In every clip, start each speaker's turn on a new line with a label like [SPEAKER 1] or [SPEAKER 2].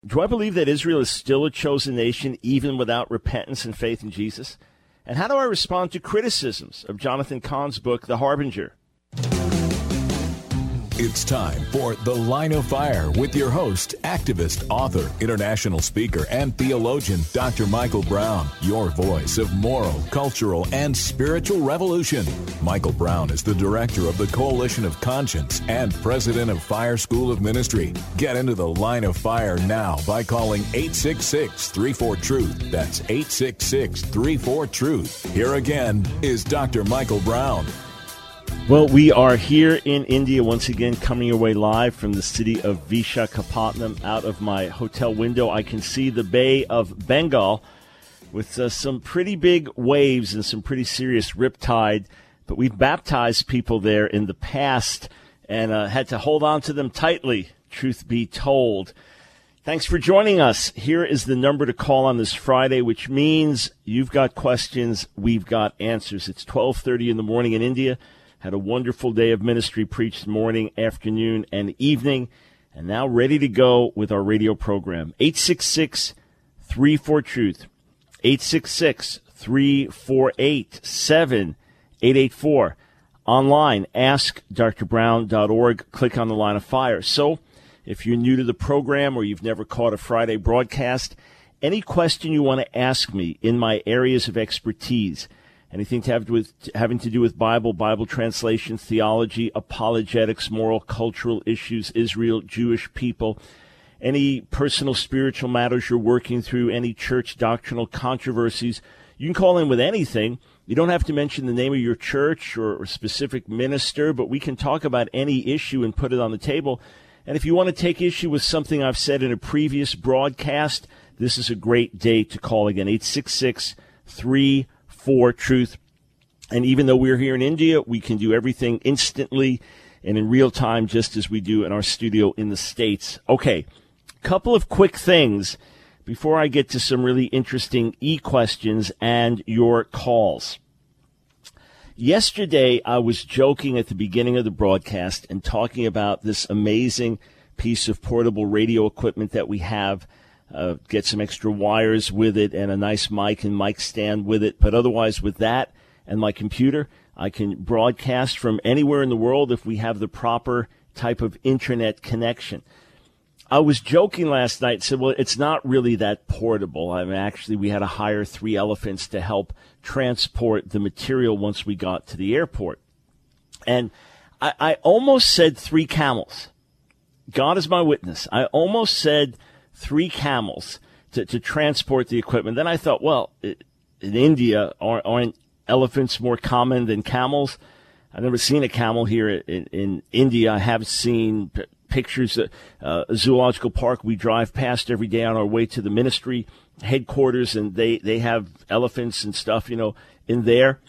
[SPEAKER 1] Do I believe that Israel is still a chosen nation even without repentance and faith in Jesus? And how do I respond to criticisms of Jonathan Cahn's book, The Harbinger?
[SPEAKER 2] It's time for The Line of Fire with your host, activist, author, international speaker, and theologian, Dr. Michael Brown, your voice of moral, cultural, and spiritual revolution. Michael Brown is the director of the Coalition of Conscience and president of Fire School of Ministry. Get into The Line of Fire now by calling 866-34-TRUTH. That's 866-34-TRUTH. Here again is Dr. Michael Brown.
[SPEAKER 1] Well, we are here in India once again, coming your way live from the city of Visakhapatnam. Out of my hotel window, I can see the Bay of Bengal with some pretty big waves and some pretty serious riptide. But we've baptized people there in the past and had to hold on to them tightly, truth be told. Thanks for joining us. Here is the number to call on this Friday, which means you've got questions, we've got answers. It's 12:30 in the morning in India. Had a wonderful day of ministry preached morning, afternoon, and evening, and now ready to go with our radio program. 866-34-TRUTH, 866-348-7884. Online, askdrbrown.org. Click on the Line of Fire. So, if you're new to the program or you've never caught a Friday broadcast, any question you want to ask me in my areas of expertise, anything having to do with Bible translation, theology, apologetics, moral, cultural issues, Israel, Jewish people, any personal spiritual matters you're working through, any church doctrinal controversies, you can call in with anything. You don't have to mention the name of your church or a specific minister, but we can talk about any issue and put it on the table. And if you want to take issue with something I've said in a previous broadcast, this is a great day to call again, 866-348-truth. And even though we're here in India, we can do everything instantly and in real time, just as we do in our studio in the States. Okay, couple of quick things before I get to some really interesting e-questions and your calls. Yesterday, I was joking at the beginning of the broadcast and talking about this amazing piece of portable radio equipment that we have. Get some extra wires with it and a nice mic and mic stand with it. But otherwise, with that and my computer, I can broadcast from anywhere in the world if we have the proper type of internet connection. I was joking last night, said, well, it's not really that portable. I mean, actually, we had to hire 3 elephants to help transport the material once we got to the airport. And I almost said 3 camels. God is my witness. I almost said 3 camels to transport the equipment. Then I thought, well, in India, aren't elephants more common than camels? I've never seen a camel here in India. I have seen pictures at a zoological park we drive past every day on our way to the ministry headquarters, and they have elephants and stuff, in there.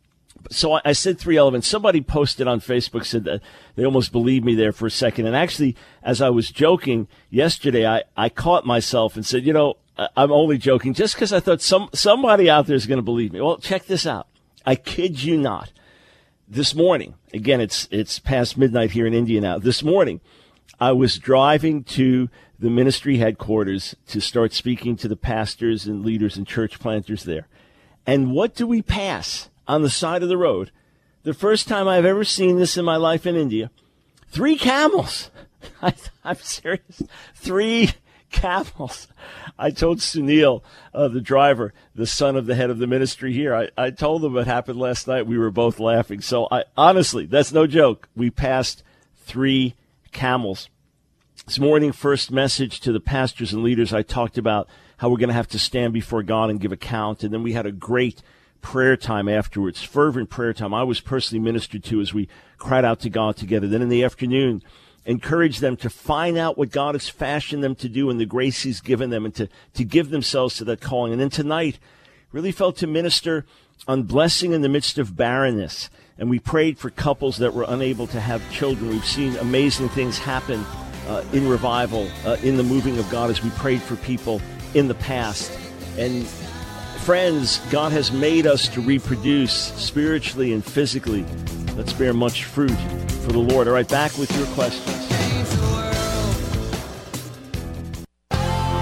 [SPEAKER 1] So I said 3 elephants. Somebody posted on Facebook, said that they almost believed me there for a second. And actually, as I was joking yesterday, I caught myself and said, I'm only joking just because I thought somebody out there is going to believe me. Well, check this out. I kid you not. This morning, again, it's past midnight here in India now. This morning, I was driving to the ministry headquarters to start speaking to the pastors and leaders and church planters there. And what do we pass on the side of the road? The first time I've ever seen this in my life in India. 3 camels. I'm serious. 3 camels. I told Sunil, the driver, the son of the head of the ministry here, I told him what happened last night. We were both laughing. So honestly, that's no joke. We passed 3 camels. This morning, first message to the pastors and leaders, I talked about how we're going to have to stand before God and give account. And then we had a great prayer time afterwards, fervent prayer time. I was personally ministered to as we cried out to God together. Then in the afternoon, encourage them to find out what God has fashioned them to do and the grace he's given them, and to give themselves to that calling. And then tonight, really felt to minister on blessing in the midst of barrenness. And we prayed for couples that were unable to have children. We've seen amazing things happen in revival, in the moving of God, as we prayed for people in the past. And friends, God has made us to reproduce spiritually and physically. Let's bear much fruit for the Lord. All right, back with your questions.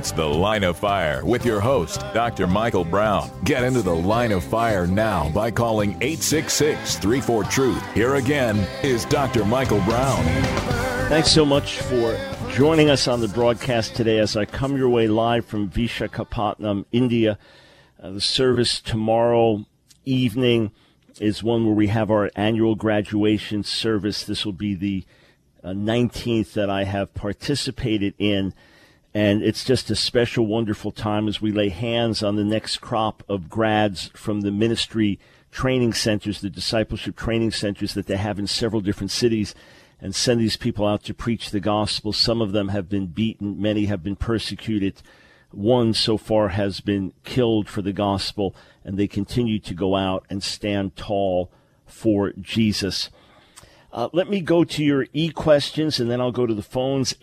[SPEAKER 2] It's The Line of Fire with your host, Dr. Michael Brown. Get into the Line of Fire now by calling 866-34-TRUTH. Here again is Dr. Michael Brown.
[SPEAKER 1] Thanks so much for joining us on the broadcast today as I come your way live from Vishakhapatnam, India. The service tomorrow evening is one where we have our annual graduation service. This will be the 19th that I have participated in, and it's just a special, wonderful time as we lay hands on the next crop of grads from the ministry training centers, the discipleship training centers that they have in several different cities, and send these people out to preach the gospel. Some of them have been beaten, many have been persecuted. One so far has been killed for the gospel, and they continue to go out and stand tall for Jesus. Let me go to your e-questions, and then I'll go to the phones.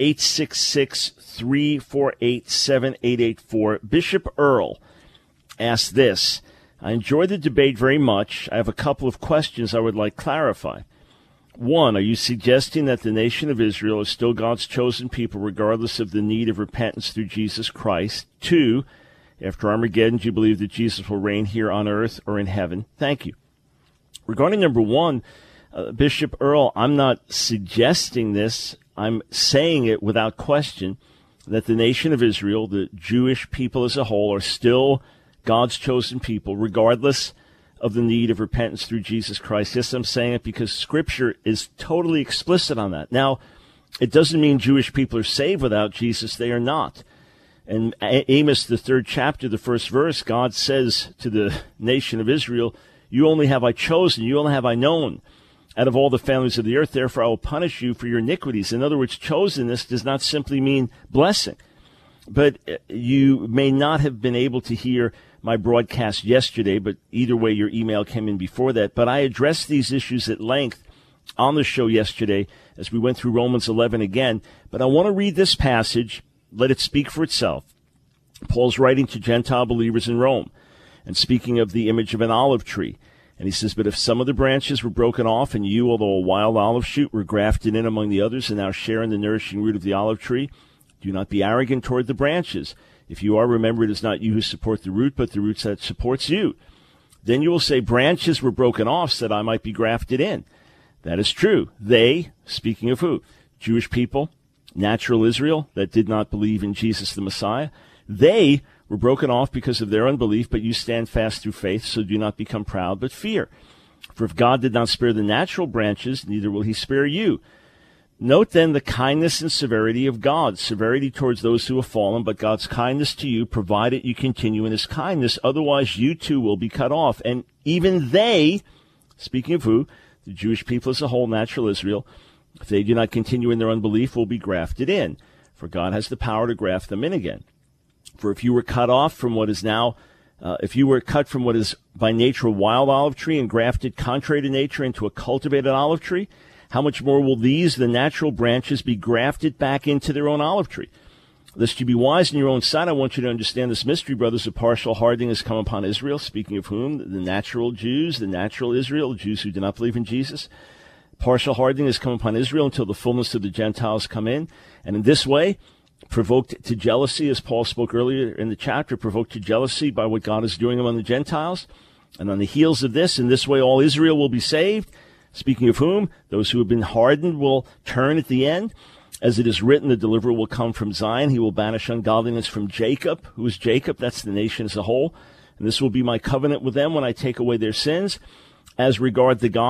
[SPEAKER 1] 866-348-7884. Bishop Earl asked this: I enjoyed the debate very much. I have a couple of questions I would like clarified. One, are you suggesting that the nation of Israel is still God's chosen people regardless of the need of repentance through Jesus Christ? Two, after Armageddon, do you believe that Jesus will reign here on earth or in heaven? Thank you. Regarding number one, Bishop Earl, I'm not suggesting this. I'm saying it without question that the nation of Israel, the Jewish people as a whole, are still God's chosen people regardless of the need of repentance through Jesus Christ. Yes, I'm saying it because Scripture is totally explicit on that. Now, it doesn't mean Jewish people are saved without Jesus. They are not. In Amos, the 3rd chapter, the 1st verse, God says to the nation of Israel, you only have I chosen, you only have I known out of all the families of the earth, therefore I will punish you for your iniquities. In other words, chosenness does not simply mean blessing. But you may not have been able to hear my broadcast yesterday, but either way, your email came in before that. But I addressed these issues at length on the show yesterday as we went through Romans 11 again. But I want to read this passage, let it speak for itself. Paul's writing to Gentile believers in Rome and speaking of the image of an olive tree. And he says, but if some of the branches were broken off, and you, although a wild olive shoot, were grafted in among the others and now share in the nourishing root of the olive tree, do not be arrogant toward the branches. If you are, remember it is not you who support the root, but the root that supports you. Then you will say, branches were broken off so that I might be grafted in. That is true. They, speaking of who? Jewish people, natural Israel that did not believe in Jesus the Messiah. They were broken off because of their unbelief, but you stand fast through faith, so do not become proud, but fear. For if God did not spare the natural branches, neither will he spare you. Note then the kindness and severity of God. Severity towards those who have fallen, but God's kindness to you, provided you continue in his kindness. Otherwise, you too will be cut off. And even they, speaking of who? The Jewish people as a whole, natural Israel, if they do not continue in their unbelief, will be grafted in. For God has the power to graft them in again. For if you were cut off from what is now, if you were cut from what is by nature a wild olive tree and grafted contrary to nature into a cultivated olive tree, how much more will these, the natural branches, be grafted back into their own olive tree? Lest you be wise in your own sight, I want you to understand this mystery, brothers. A partial hardening has come upon Israel, speaking of whom? The natural Jews, the natural Israel, the Jews who do not believe in Jesus. Partial hardening has come upon Israel until the fullness of the Gentiles come in. And in this way, provoked to jealousy, as Paul spoke earlier in the chapter, provoked to jealousy by what God is doing among the Gentiles. And on the heels of this, in this way all Israel will be saved. Speaking of whom, those who have been hardened will turn at the end. As it is written, the deliverer will come from Zion. He will banish ungodliness from Jacob. Who is Jacob? That's the nation as a whole. And this will be my covenant with them when I take away their sins. As regards the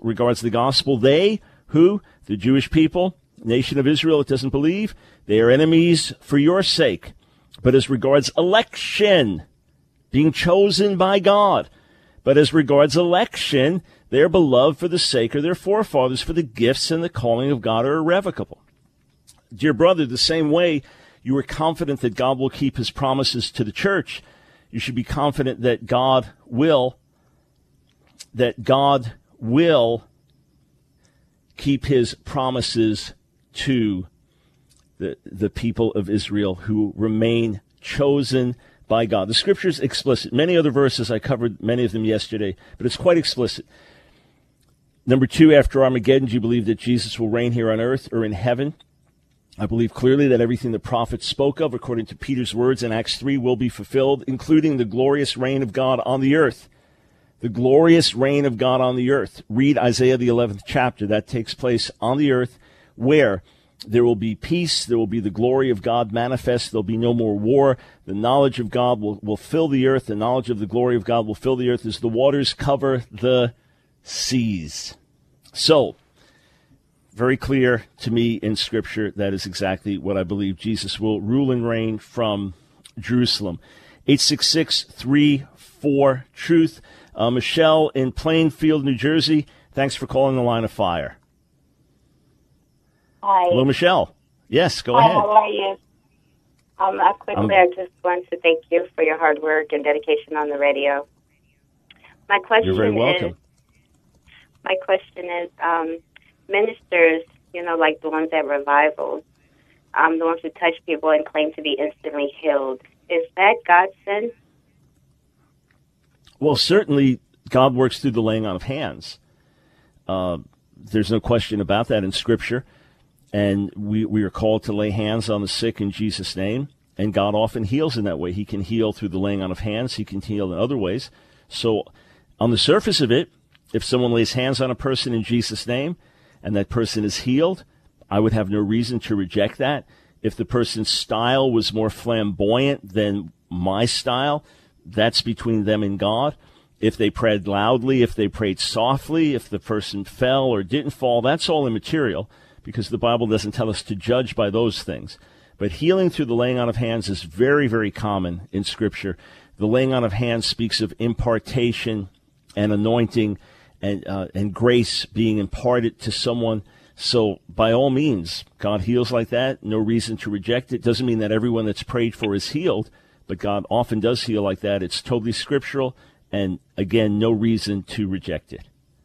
[SPEAKER 1] gospel, they, who? The Jewish people, nation of Israel that doesn't believe, they are enemies for your sake. But as regards election, being chosen by God, but as regards election, they are beloved for the sake of their forefathers, for the gifts and the calling of God are irrevocable. Dear brother, the same way you are confident that God will keep his promises to the church, you should be confident that God will keep his promises to the people of Israel who remain chosen by God. The scripture is explicit. Many other verses, I covered many of them yesterday, but it's quite explicit. Number two, after Armageddon, do you believe that Jesus will reign here on earth or in heaven? I believe clearly that everything the prophets spoke of, according to Peter's words in Acts 3, will be fulfilled, including the glorious reign of God on the earth. The glorious reign of God on the earth. Read Isaiah, the 11th chapter. That takes place on the earth, where there will be peace, there will be the glory of God manifest, there'll be no more war. The knowledge of God will fill the earth. The knowledge of the glory of God will fill the earth as the waters cover the seas. So, very clear to me in Scripture, that is exactly what I believe. Jesus will rule and reign from Jerusalem. 866-34-TRUTH. Michelle in Plainfield, New Jersey, thanks for calling the Line of Fire.
[SPEAKER 3] Hi.
[SPEAKER 1] Hello, Michelle. Yes, go ahead.
[SPEAKER 3] How are you? I just want to thank you for your hard work and dedication on the radio. My question
[SPEAKER 1] You're very welcome.
[SPEAKER 3] My question is, ministers, like the ones at revivals, the ones who touch people and claim to be instantly healed, is that God sent?
[SPEAKER 1] Well, certainly God works through the laying on of hands. There's no question about that in Scripture. And we are called to lay hands on the sick in Jesus' name. And God often heals in that way. He can heal through the laying on of hands. He can heal in other ways. So on the surface of it, if someone lays hands on a person in Jesus' name and that person is healed, I would have no reason to reject that. If the person's style was more flamboyant than my style, that's between them and God. If they prayed loudly, if they prayed softly, if the person fell or didn't fall, that's all immaterial, because the Bible doesn't tell us to judge by those things. But healing through the laying on of hands is very, very common in Scripture. The laying on of hands speaks of impartation and anointing and grace being imparted to someone. So by all means, God heals like that. No reason to reject it. Doesn't mean that everyone that's prayed for is healed, but God often does heal like that. It's totally scriptural, and again, no reason to reject it.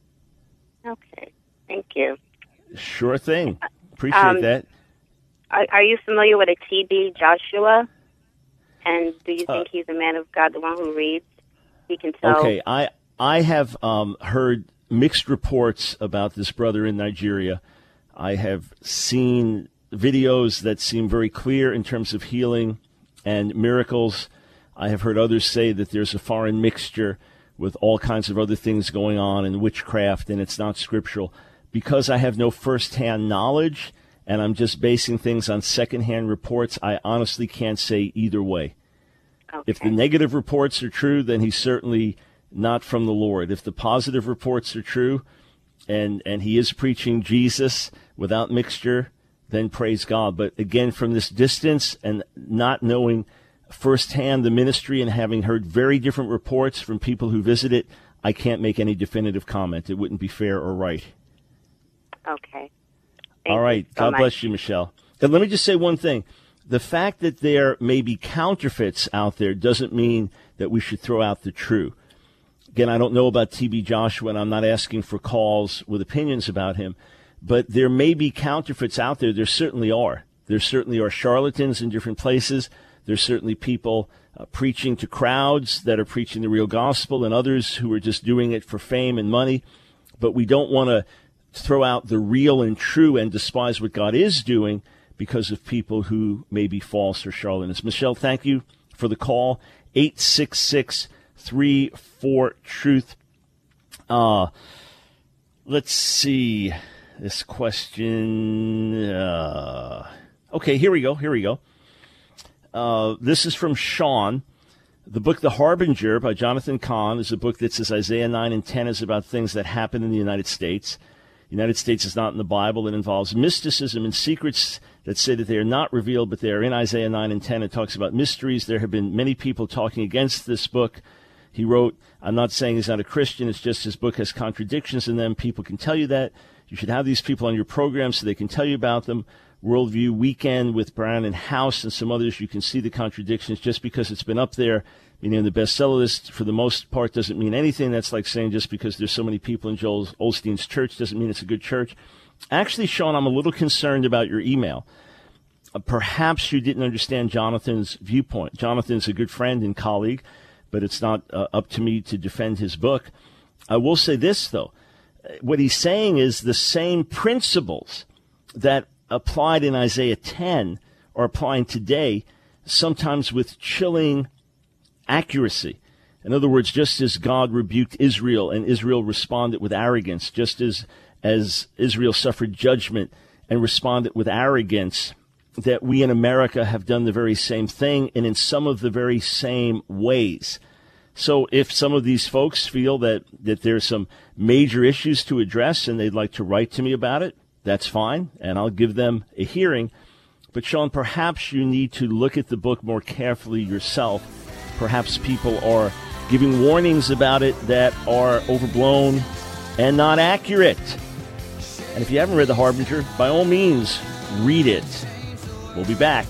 [SPEAKER 3] Okay, thank you.
[SPEAKER 1] Sure thing. Appreciate that.
[SPEAKER 3] Are you familiar with a TB Joshua? And do you think he's a man of God, the one who reads? He can tell.
[SPEAKER 1] Okay, I have heard mixed reports about this brother in Nigeria. I have seen videos that seem very clear in terms of healing and miracles. I have heard others say that there's a foreign mixture with all kinds of other things going on and witchcraft, and it's not scriptural. Because I have no first-hand knowledge and I'm just basing things on second-hand reports, I honestly can't say either way.
[SPEAKER 3] Okay.
[SPEAKER 1] If the negative reports are true, then he's certainly not from the Lord. If the positive reports are true and he is preaching Jesus without mixture, then praise God. But again, from this distance and not knowing firsthand the ministry and having heard very different reports from people who visit it, I can't make any definitive comment. It wouldn't be fair or right.
[SPEAKER 3] Okay.
[SPEAKER 1] All right. God bless you, Michelle. And let me just say one thing. The fact that there may be counterfeits out there doesn't mean that we should throw out the true. Again, I don't know about TB Joshua, and I'm not asking for calls with opinions about him, but there may be counterfeits out there. There certainly are. There certainly are charlatans in different places. There's certainly people preaching to crowds that are preaching the real gospel, and others who are just doing it for fame and money. But we don't want to throw out the real and true and despise what God is doing because of people who may be false or charlatans. Michelle, thank you for the call. 866-34-TRUTH. Let's see this question. Okay, here we go. This is from Sean. The book The Harbinger by Jonathan Cahn is a book that says Isaiah 9 and 10 is about things that happen in the United States. The United States is not in the Bible. It involves mysticism and secrets that say that they are not revealed, but they are in Isaiah 9 and 10. It talks about mysteries. There have been many people talking against this book. He wrote, I'm not saying he's not a Christian. It's just his book has contradictions in them. People can tell you that. You should have these people on your program so they can tell you about them. Worldview Weekend with Brown and House and some others, you can see the contradictions. Just because it's been up there, meaning the bestseller list, for the most part, doesn't mean anything. That's like saying just because there's so many people in Joel Osteen's church doesn't mean it's a good church. Actually, Sean, I'm a little concerned about your email. Perhaps you didn't understand Jonathan's viewpoint. Jonathan's a good friend and colleague, but it's not up to me to defend his book. I will say this, though. What he's saying is the same principles that applied in Isaiah 10 are applying today, sometimes with chilling accuracy. In other words, just as God rebuked Israel and Israel responded with arrogance, just as Israel suffered judgment and responded with arrogance, that we in America have done the very same thing and in some of the very same ways. So if some of these folks feel that there's some major issues to address and they'd like to write to me about it, that's fine, and I'll give them a hearing. But Sean, perhaps you need to look at the book more carefully yourself. Perhaps people are giving warnings about it that are overblown and not accurate. And if you haven't read The Harbinger, by all means, read it. We'll be back.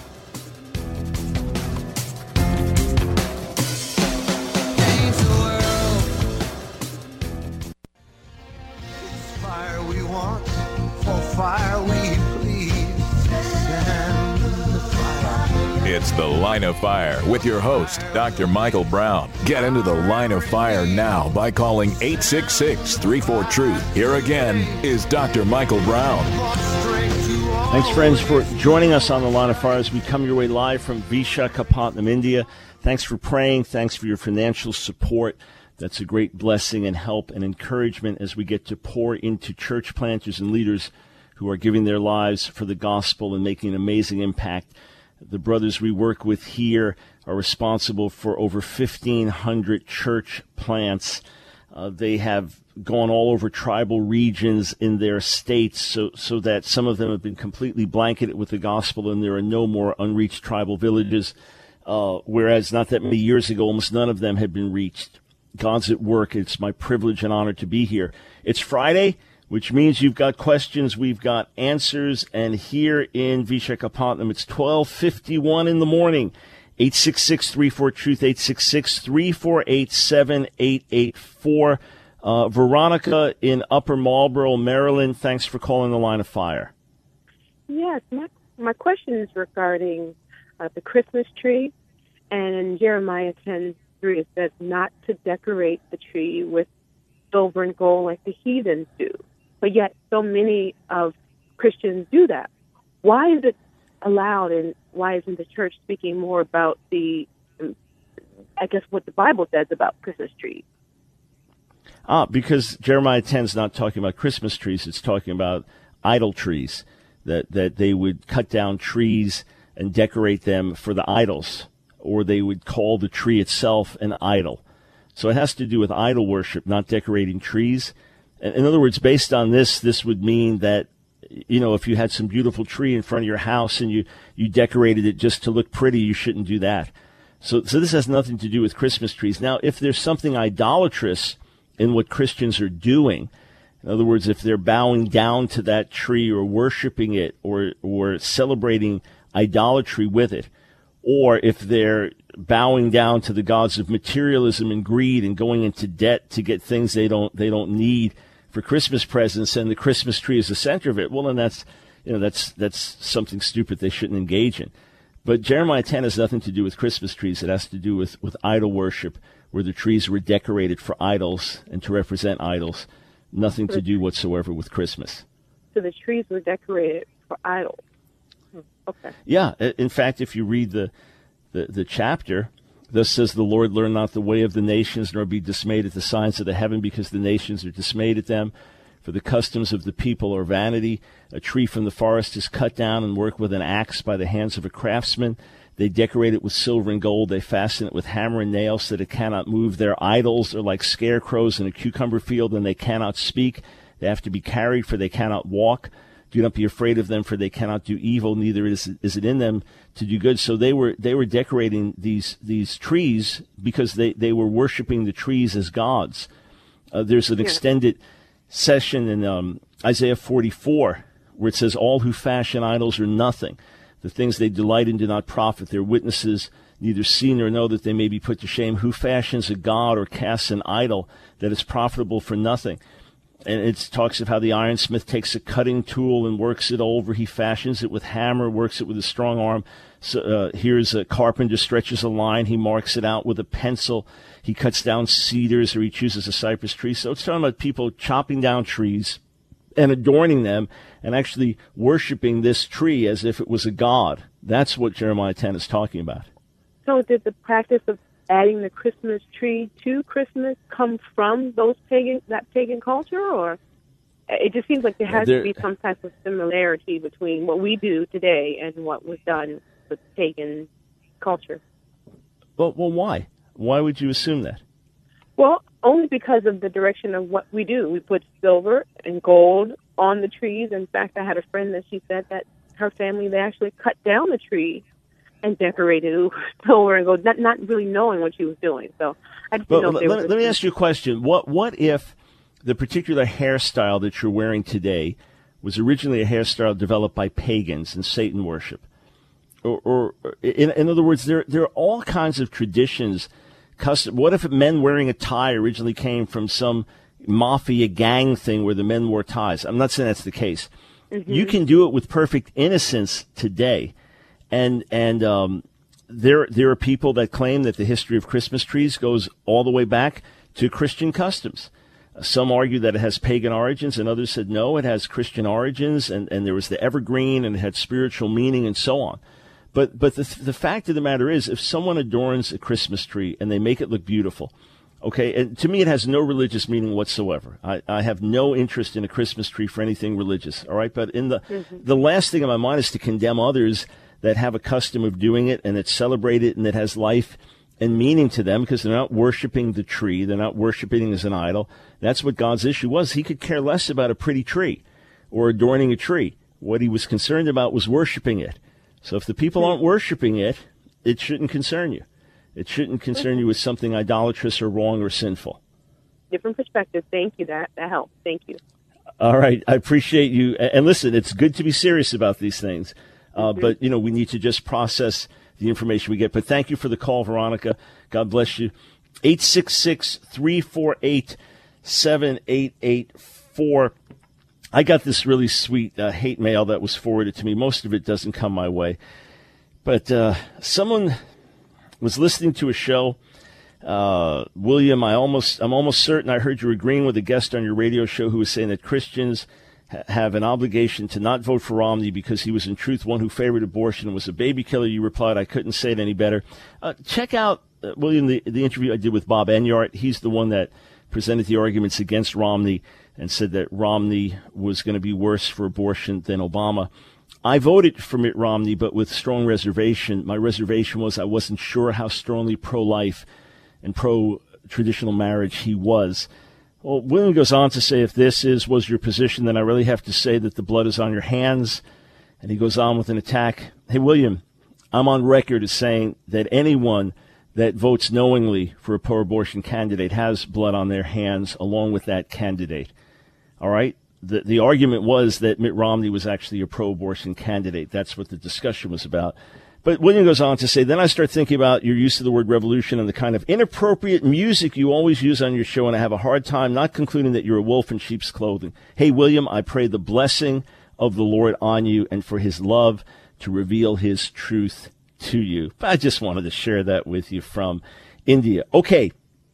[SPEAKER 4] Fire we want, for fire we please. Send the fire.
[SPEAKER 2] It's The Line of Fire with your host, Dr. Michael Brown. Get into the Line of Fire now by calling 866-34-TRUTH. Here again is Dr. Michael Brown.
[SPEAKER 1] Thanks, friends, for joining us on The Line of Fire as we come your way live from Vishakhapatnam, India. Thanks for praying. Thanks for your financial support. That's a great blessing and help and encouragement as we get to pour into church planters and leaders who are giving their lives for the gospel and making an amazing impact. The brothers we work with here are responsible for over 1,500 church plants. They have gone all over tribal regions in their states so that some of them have been completely blanketed with the gospel and there are no more unreached tribal villages, whereas not that many years ago, almost none of them had been reached. God's at work. It's my privilege and honor to be here. It's Friday, which means you've got questions, we've got answers, and here in Vishakhapatnam, it's 12:51 in the morning. 866-34-TRUTH, 866-348-7884. Veronica in Upper Marlboro, Maryland, thanks for calling The Line of Fire.
[SPEAKER 5] Yes, my question is regarding the Christmas tree. And in Jeremiah 10:3, it says not to decorate the tree with silver and gold like the heathens do. But yet so many of Christians do that. Why is it allowed, and why isn't the church speaking more about what the Bible says about Christmas trees?
[SPEAKER 1] Because Jeremiah 10 is not talking about Christmas trees, it's talking about idol trees, that they would cut down trees and decorate them for the idols, or they would call the tree itself an idol. So it has to do with idol worship, not decorating trees. In other words, based on this would mean that, if you had some beautiful tree in front of your house and you decorated it just to look pretty, you shouldn't do that. So this has nothing to do with Christmas trees. Now, if there's something idolatrous in what Christians are doing, in other words, if they're bowing down to that tree or worshiping it or celebrating idolatry with it, or if they're bowing down to the gods of materialism and greed and going into debt to get things they don't need for Christmas presents, and the Christmas tree is the center of it, well, then that's something stupid they shouldn't engage in. But Jeremiah 10 has nothing to do with Christmas trees. It has to do with idol worship, where the trees were decorated for idols and to represent idols. Nothing to do whatsoever with Christmas.
[SPEAKER 5] So the trees were decorated for idols. Okay.
[SPEAKER 1] Yeah. In fact, if you read the chapter, thus says the Lord, learn not the way of the nations, nor be dismayed at the signs of the heaven, because the nations are dismayed at them. For the customs of the people are vanity. A tree from the forest is cut down and worked with an axe by the hands of a craftsman. They decorate it with silver and gold. They fasten it with hammer and nail so that it cannot move. Their idols are like scarecrows in a cucumber field, and they cannot speak. They have to be carried, for they cannot walk. Do not be afraid of them, for they cannot do evil, neither is it in them to do good. So they were decorating these trees because they were worshiping the trees as gods. There's an extended session in Isaiah 44 where it says, all who fashion idols are nothing. The things they delight in do not profit. Their witnesses neither see nor know that they may be put to shame. Who fashions a god or casts an idol that is profitable for nothing? And it talks of how the ironsmith takes a cutting tool and works it over. He fashions it with hammer, works it with a strong arm. So here's a carpenter stretches a line. He marks it out with a pencil. He cuts down cedars, or he chooses a cypress tree. So it's talking about people chopping down trees and adorning them and actually worshiping this tree as if it was a god. That's what Jeremiah 10 is talking about.
[SPEAKER 5] So did the practice of adding the Christmas tree to Christmas come from that pagan culture, or it just seems like there has to be some type of similarity between what we do today and what was done with pagan culture?
[SPEAKER 1] Well, why? Why would you assume that?
[SPEAKER 5] Well, only because of the direction of what we do. We put silver and gold on the trees. In fact, I had a friend that she said that her family, they actually cut down the tree and decorated it with silver and gold, not really knowing what she was doing. So I just didn't know if
[SPEAKER 1] let me ask you a question. What if the particular hairstyle that you're wearing today was originally a hairstyle developed by pagans and Satan worship? Or in other words, there are all kinds of traditions. What if men wearing a tie originally came from some mafia gang thing where the men wore ties? I'm not saying that's the case. Mm-hmm. You can do it with perfect innocence today. And there are people that claim that the history of Christmas trees goes all the way back to Christian customs. Some argue that it has pagan origins, and others said no, it has Christian origins, and there was the evergreen, and it had spiritual meaning, and so on. But the fact of the matter is, if someone adorns a Christmas tree and they make it look beautiful, okay, and to me it has no religious meaning whatsoever. I have no interest in a Christmas tree for anything religious, all right? But in the last thing on my mind is to condemn others that have a custom of doing it and that celebrate it and that has life and meaning to them, because they're not worshiping the tree. They're not worshiping it as an idol. That's what God's issue was. He could care less about a pretty tree or adorning a tree. What he was concerned about was worshiping it. So if the people aren't worshiping it, it shouldn't concern you. It shouldn't concern you as something idolatrous or wrong or sinful.
[SPEAKER 5] Different perspective. Thank you. That helps. Thank you.
[SPEAKER 1] All right. I appreciate you. And listen, it's good to be serious about these things. But, we need to just process the information we get. But thank you for the call, Veronica. God bless you. 866-348-7884. I got this really sweet hate mail that was forwarded to me. Most of it doesn't come my way. But someone was listening to a show. William, I'm almost certain I heard you agreeing with a guest on your radio show who was saying that Christians have an obligation to not vote for Romney because he was in truth one who favored abortion and was a baby killer. You replied, I couldn't say it any better. Check out, William, the interview I did with Bob Enyart. He's the one that presented the arguments against Romney and said that Romney was going to be worse for abortion than Obama. I voted for Mitt Romney, but with strong reservation. My reservation was I wasn't sure how strongly pro-life and pro-traditional marriage he was. Well, William goes on to say, if this was your position, then I really have to say that the blood is on your hands. And he goes on with an attack. Hey, William, I'm on record as saying that anyone that votes knowingly for a pro-abortion candidate has blood on their hands along with that candidate. All right? The argument was that Mitt Romney was actually a pro-abortion candidate. That's what the discussion was about. But William goes on to say, then I start thinking about your use of the word revolution and the kind of inappropriate music you always use on your show, and I have a hard time not concluding that you're a wolf in sheep's clothing. Hey, William, I pray the blessing of the Lord on you and for his love to reveal his truth to you. I just wanted to share that with you from India. Okay.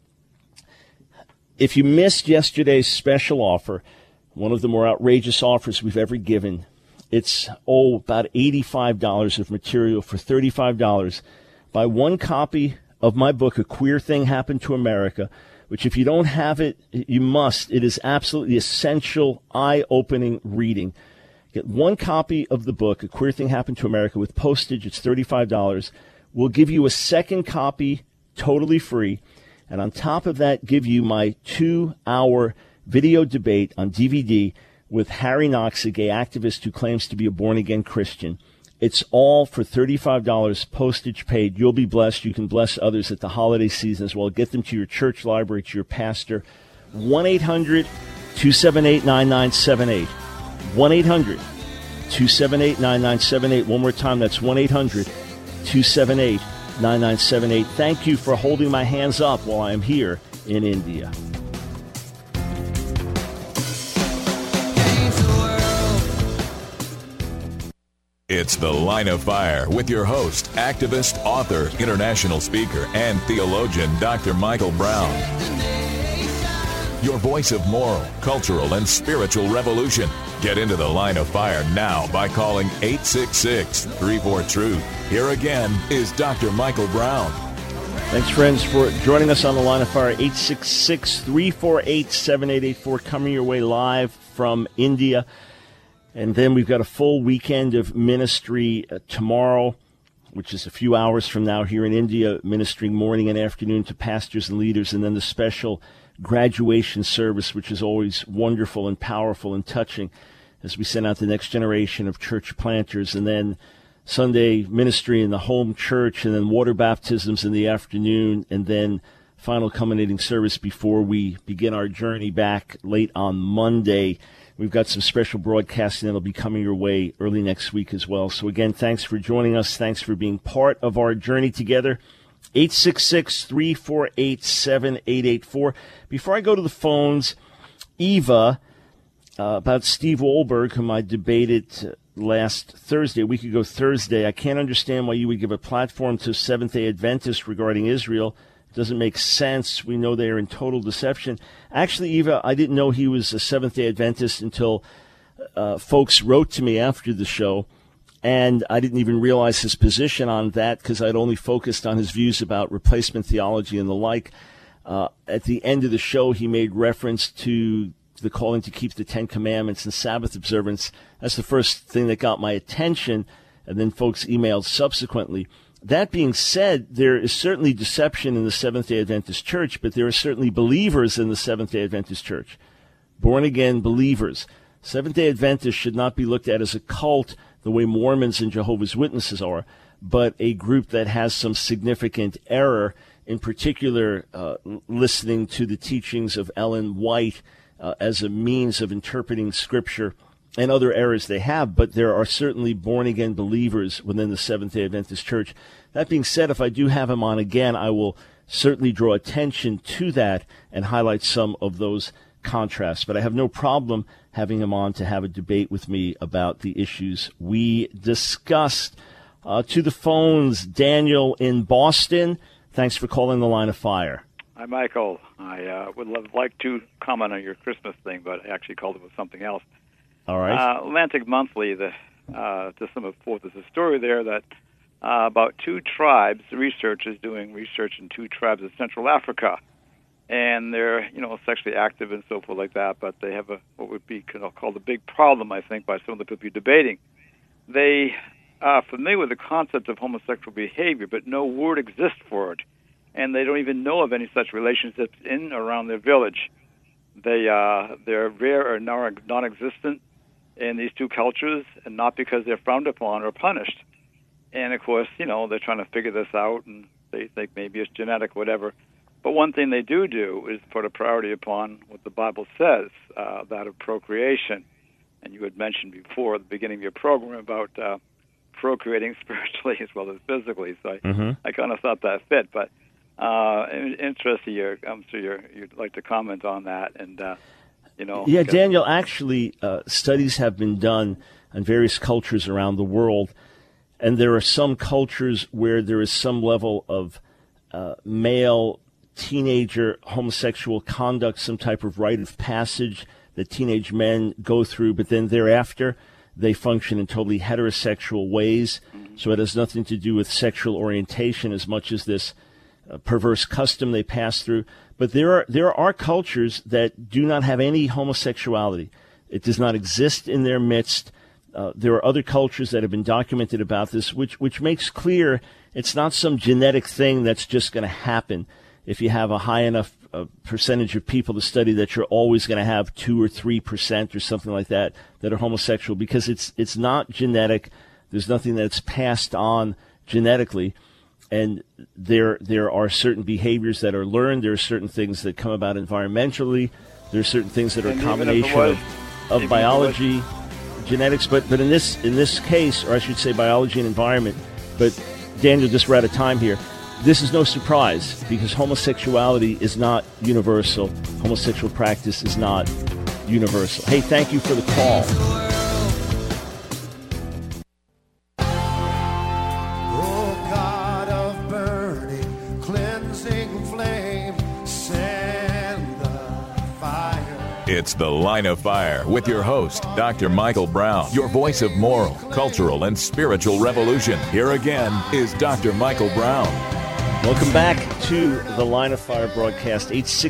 [SPEAKER 1] If you missed yesterday's special offer, one of the more outrageous offers we've ever given, it's about $85 of material for $35. Buy one copy of my book, A Queer Thing Happened to America, which if you don't have it, you must. It is absolutely essential, eye-opening reading. Get one copy of the book, A Queer Thing Happened to America, with postage. It's $35. We'll give you a second copy totally free. And on top of that, give you my 2-hour video debate on DVD with Harry Knox, a gay activist who claims to be a born-again Christian. It's all for $35, postage paid. You'll be blessed. You can bless others at the holiday season as well. Get them to your church library, to your pastor. 1-800-278-9978. 1-800-278-9978. One more time, that's 1-800-278-9978. Thank you for holding my hands up while I am here in India.
[SPEAKER 2] It's The Line of Fire with your host, activist, author, international speaker, and theologian, Dr. Michael Brown. your voice of moral, cultural, and spiritual revolution. Get into the Line of Fire now by calling 866-34-TRUTH. Here again is Dr. Michael Brown.
[SPEAKER 1] Thanks, friends, for joining us on the Line of Fire. 866-348-7884, coming your way live from India. And then we've got a full weekend of ministry tomorrow, which is a few hours from now here in India, ministering morning and afternoon to pastors and leaders, and then the special graduation service, which is always wonderful and powerful and touching as we send out the next generation of church planters. And then Sunday ministry in the home church, and then water baptisms in the afternoon, and then final culminating service before we begin our journey back late on Monday. We've got some special broadcasting that will be coming your way early next week as well. So again, thanks for joining us. Thanks for being part of our journey together. 866-348-7884. Before I go to the phones, Eva, about Steve Wohlberg, whom I debated last Thursday, a week ago Thursday. I can't understand why you would give a platform to Seventh-day Adventists regarding Israel. Doesn't make sense. We know they are in total deception. Actually, Eva, I didn't know he was a Seventh-day Adventist until folks wrote to me after the show, and I didn't even realize his position on that because I'd only focused on his views about replacement theology and the like. At the end of the show, he made reference to the calling to keep the Ten Commandments and Sabbath observance. That's the first thing that got my attention, and then folks emailed subsequently. That being said, there is certainly deception in the Seventh-day Adventist Church, but there are certainly believers in the Seventh-day Adventist Church, born-again believers. Seventh-day Adventists should not be looked at as a cult the way Mormons and Jehovah's Witnesses are, but a group that has some significant error, in particular listening to the teachings of Ellen White as a means of interpreting Scripture, and other errors they have, but there are certainly born-again believers within the Seventh-day Adventist Church. That being said, if I do have him on again, I will certainly draw attention to that and highlight some of those contrasts. But I have no problem having him on to have a debate with me about the issues we discussed. To the phones, Daniel in Boston. Thanks for calling the Line of Fire.
[SPEAKER 6] Hi, Michael. I would like to comment on your Christmas thing, but I actually called it with something else.
[SPEAKER 1] All right.
[SPEAKER 6] Atlantic Monthly, December 4th, there's a story there that about two tribes, researchers doing research in two tribes of Central Africa, and they're, sexually active and so forth like that, but they have what would be called a big problem, I think, by some of the people you're debating. They are familiar with the concept of homosexual behavior, but no word exists for it, and they don't even know of any such relationships in or around their village. They're rare or non-existent in these two cultures, and not because they're frowned upon or punished. And, of course, they're trying to figure this out, and they think maybe it's genetic, whatever. But one thing they do is put a priority upon what the Bible says, that of procreation. And you had mentioned before at the beginning of your program about procreating spiritually as well as physically. So I kind of thought that fit. But interesting, I'm sure you'd like to comment on that. And
[SPEAKER 1] Yeah, Daniel, actually, studies have been done on various cultures around the world, and there are some cultures where there is some level of male teenager homosexual conduct, some type of rite of passage that teenage men go through, but then thereafter they function in totally heterosexual ways. So it has nothing to do with sexual orientation as much as this perverse custom they pass through. But there are cultures that do not have any homosexuality. It does not exist in their midst. There are other cultures that have been documented about this, which makes clear it's not some genetic thing that's just going to happen. If you have a high enough percentage of people to study, that you're always going to have 2 or 3% or something like that are homosexual, because it's not genetic. There's nothing that's passed on genetically. And there are certain behaviors that are learned. There are certain things that come about environmentally. There are certain things that are a combination of biology, genetics. But in this case, or I should say biology and environment. But Daniel, just we're out of time here. This is no surprise, because homosexuality is not universal. Homosexual practice is not universal. Hey, thank you for the call.
[SPEAKER 2] It's The Line of Fire with your host, Dr. Michael Brown, your voice of moral, cultural, and spiritual revolution. Here again is Dr. Michael Brown.
[SPEAKER 1] Welcome back to the Line of Fire broadcast.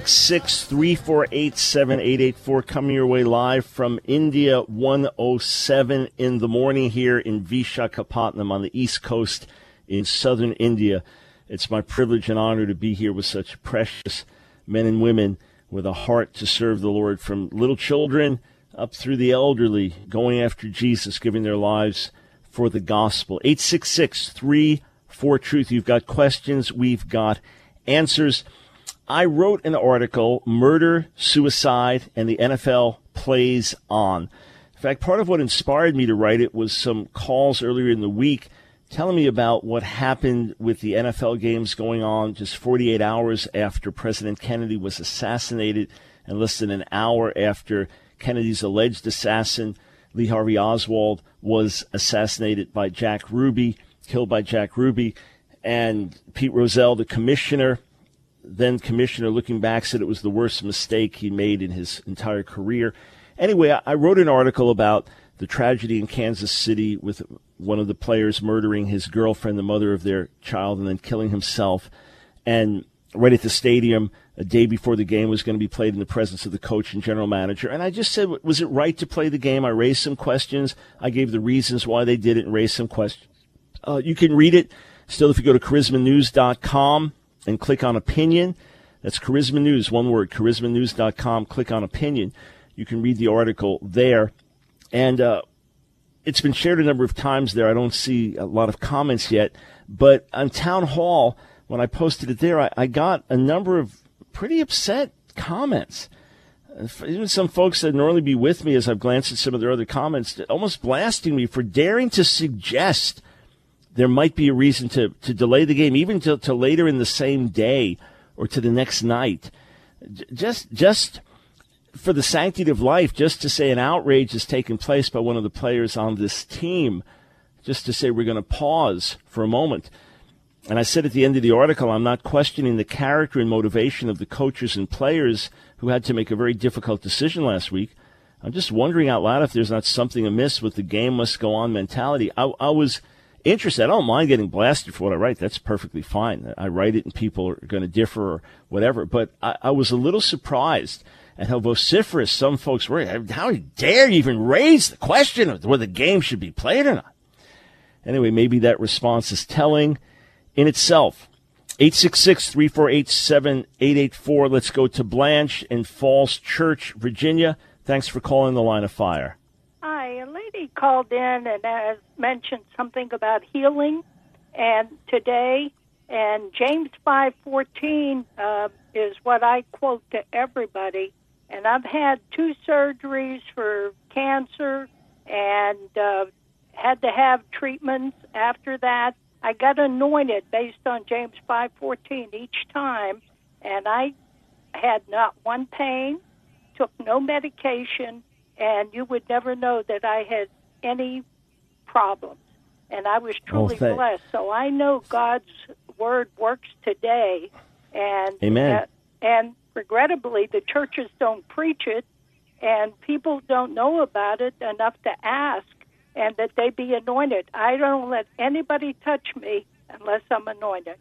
[SPEAKER 1] 866-348-7884, coming your way live from India, 1:07 in the morning here in Vishakhapatnam on the East Coast in southern India. It's my privilege and honor to be here with such precious men and women with a heart to serve the Lord, from little children up through the elderly, going after Jesus, giving their lives for the gospel. 866-348-7884. You've got questions, we've got answers. I wrote an article, Murder, Suicide, and the NFL Plays On. In fact, part of what inspired me to write it was some calls earlier in the week telling me about what happened with the NFL games going on just 48 hours after President Kennedy was assassinated, and less than an hour after Kennedy's alleged assassin, Lee Harvey Oswald, was assassinated by Jack Ruby, killed by Jack Ruby. And Pete Rozelle, the commissioner, then commissioner, looking back, said it was the worst mistake he made in his entire career. Anyway, I wrote an article about the tragedy in Kansas City with one of the players murdering his girlfriend, the mother of their child, and then killing himself. And right at the stadium, a day before the game was going to be played in the presence of the coach and general manager. And I just said, was it right to play the game? I raised some questions. I gave the reasons why they did it and raised some questions. You can read it still if you go to charismanews.com and click on opinion. That's Charisma News, one word, charismanews.com, click on opinion. You can read the article there. And it's been shared a number of times there. I don't see a lot of comments yet. But on Town Hall, when I posted it there, I got a number of pretty upset comments. Even some folks that normally be with me as I've glanced at some of their other comments, almost blasting me for daring to suggest there might be a reason to delay the game, even to later in the same day or to the next night. Just for the sanctity of life, just to say an outrage has taken place by one of the players on this team, just to say we're going to pause for a moment. And I said at the end of the article, I'm not questioning the character and motivation of the coaches and players who had to make a very difficult decision last week. I'm just wondering out loud if there's not something amiss with the game must go on mentality. I was interested. I don't mind getting blasted for what I write. That's perfectly fine. I write it and people are going to differ or whatever. But I was a little surprised at how vociferous some folks were. How dare you even raise the question of whether the game should be played or not? Anyway, maybe that response is telling in itself. 866-348-7884. Let's go to Blanche in Falls Church, Virginia. Thanks for calling the Line of Fire.
[SPEAKER 7] Hi, a lady called in and has mentioned something about healing and today, and James 5:14 is what I quote to everybody. And I've had 2 surgeries for cancer and had to have treatments after that. I got anointed based on James 5:14 each time, and I had not one pain, took no medication, and you would never know that I had any problems. And I was truly blessed. So I know God's word works today. And
[SPEAKER 1] Amen.
[SPEAKER 7] And regrettably, the churches don't preach it, and people don't know about it enough to ask, and that they be anointed. I don't let anybody touch me unless I'm anointed.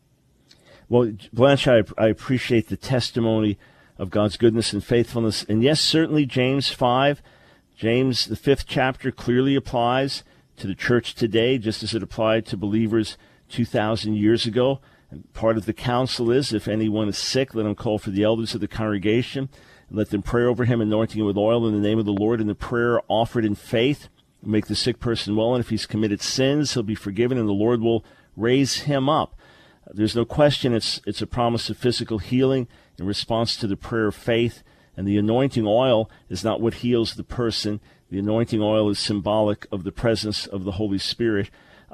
[SPEAKER 1] Well, Blanche, I appreciate the testimony of God's goodness and faithfulness. And yes, certainly James 5, James, the 5th chapter, clearly applies to the church today, just as it applied to believers 2,000 years ago. And part of the counsel is, if anyone is sick, let him call for the elders of the congregation, and let them pray over him, anointing him with oil in the name of the Lord, and the prayer offered in faith will make the sick person well. And if he's committed sins, he'll be forgiven, and the Lord will raise him up. There's no question it's a promise of physical healing in response to the prayer of faith. And the anointing oil is not what heals the person. The anointing oil is symbolic of the presence of the Holy Spirit.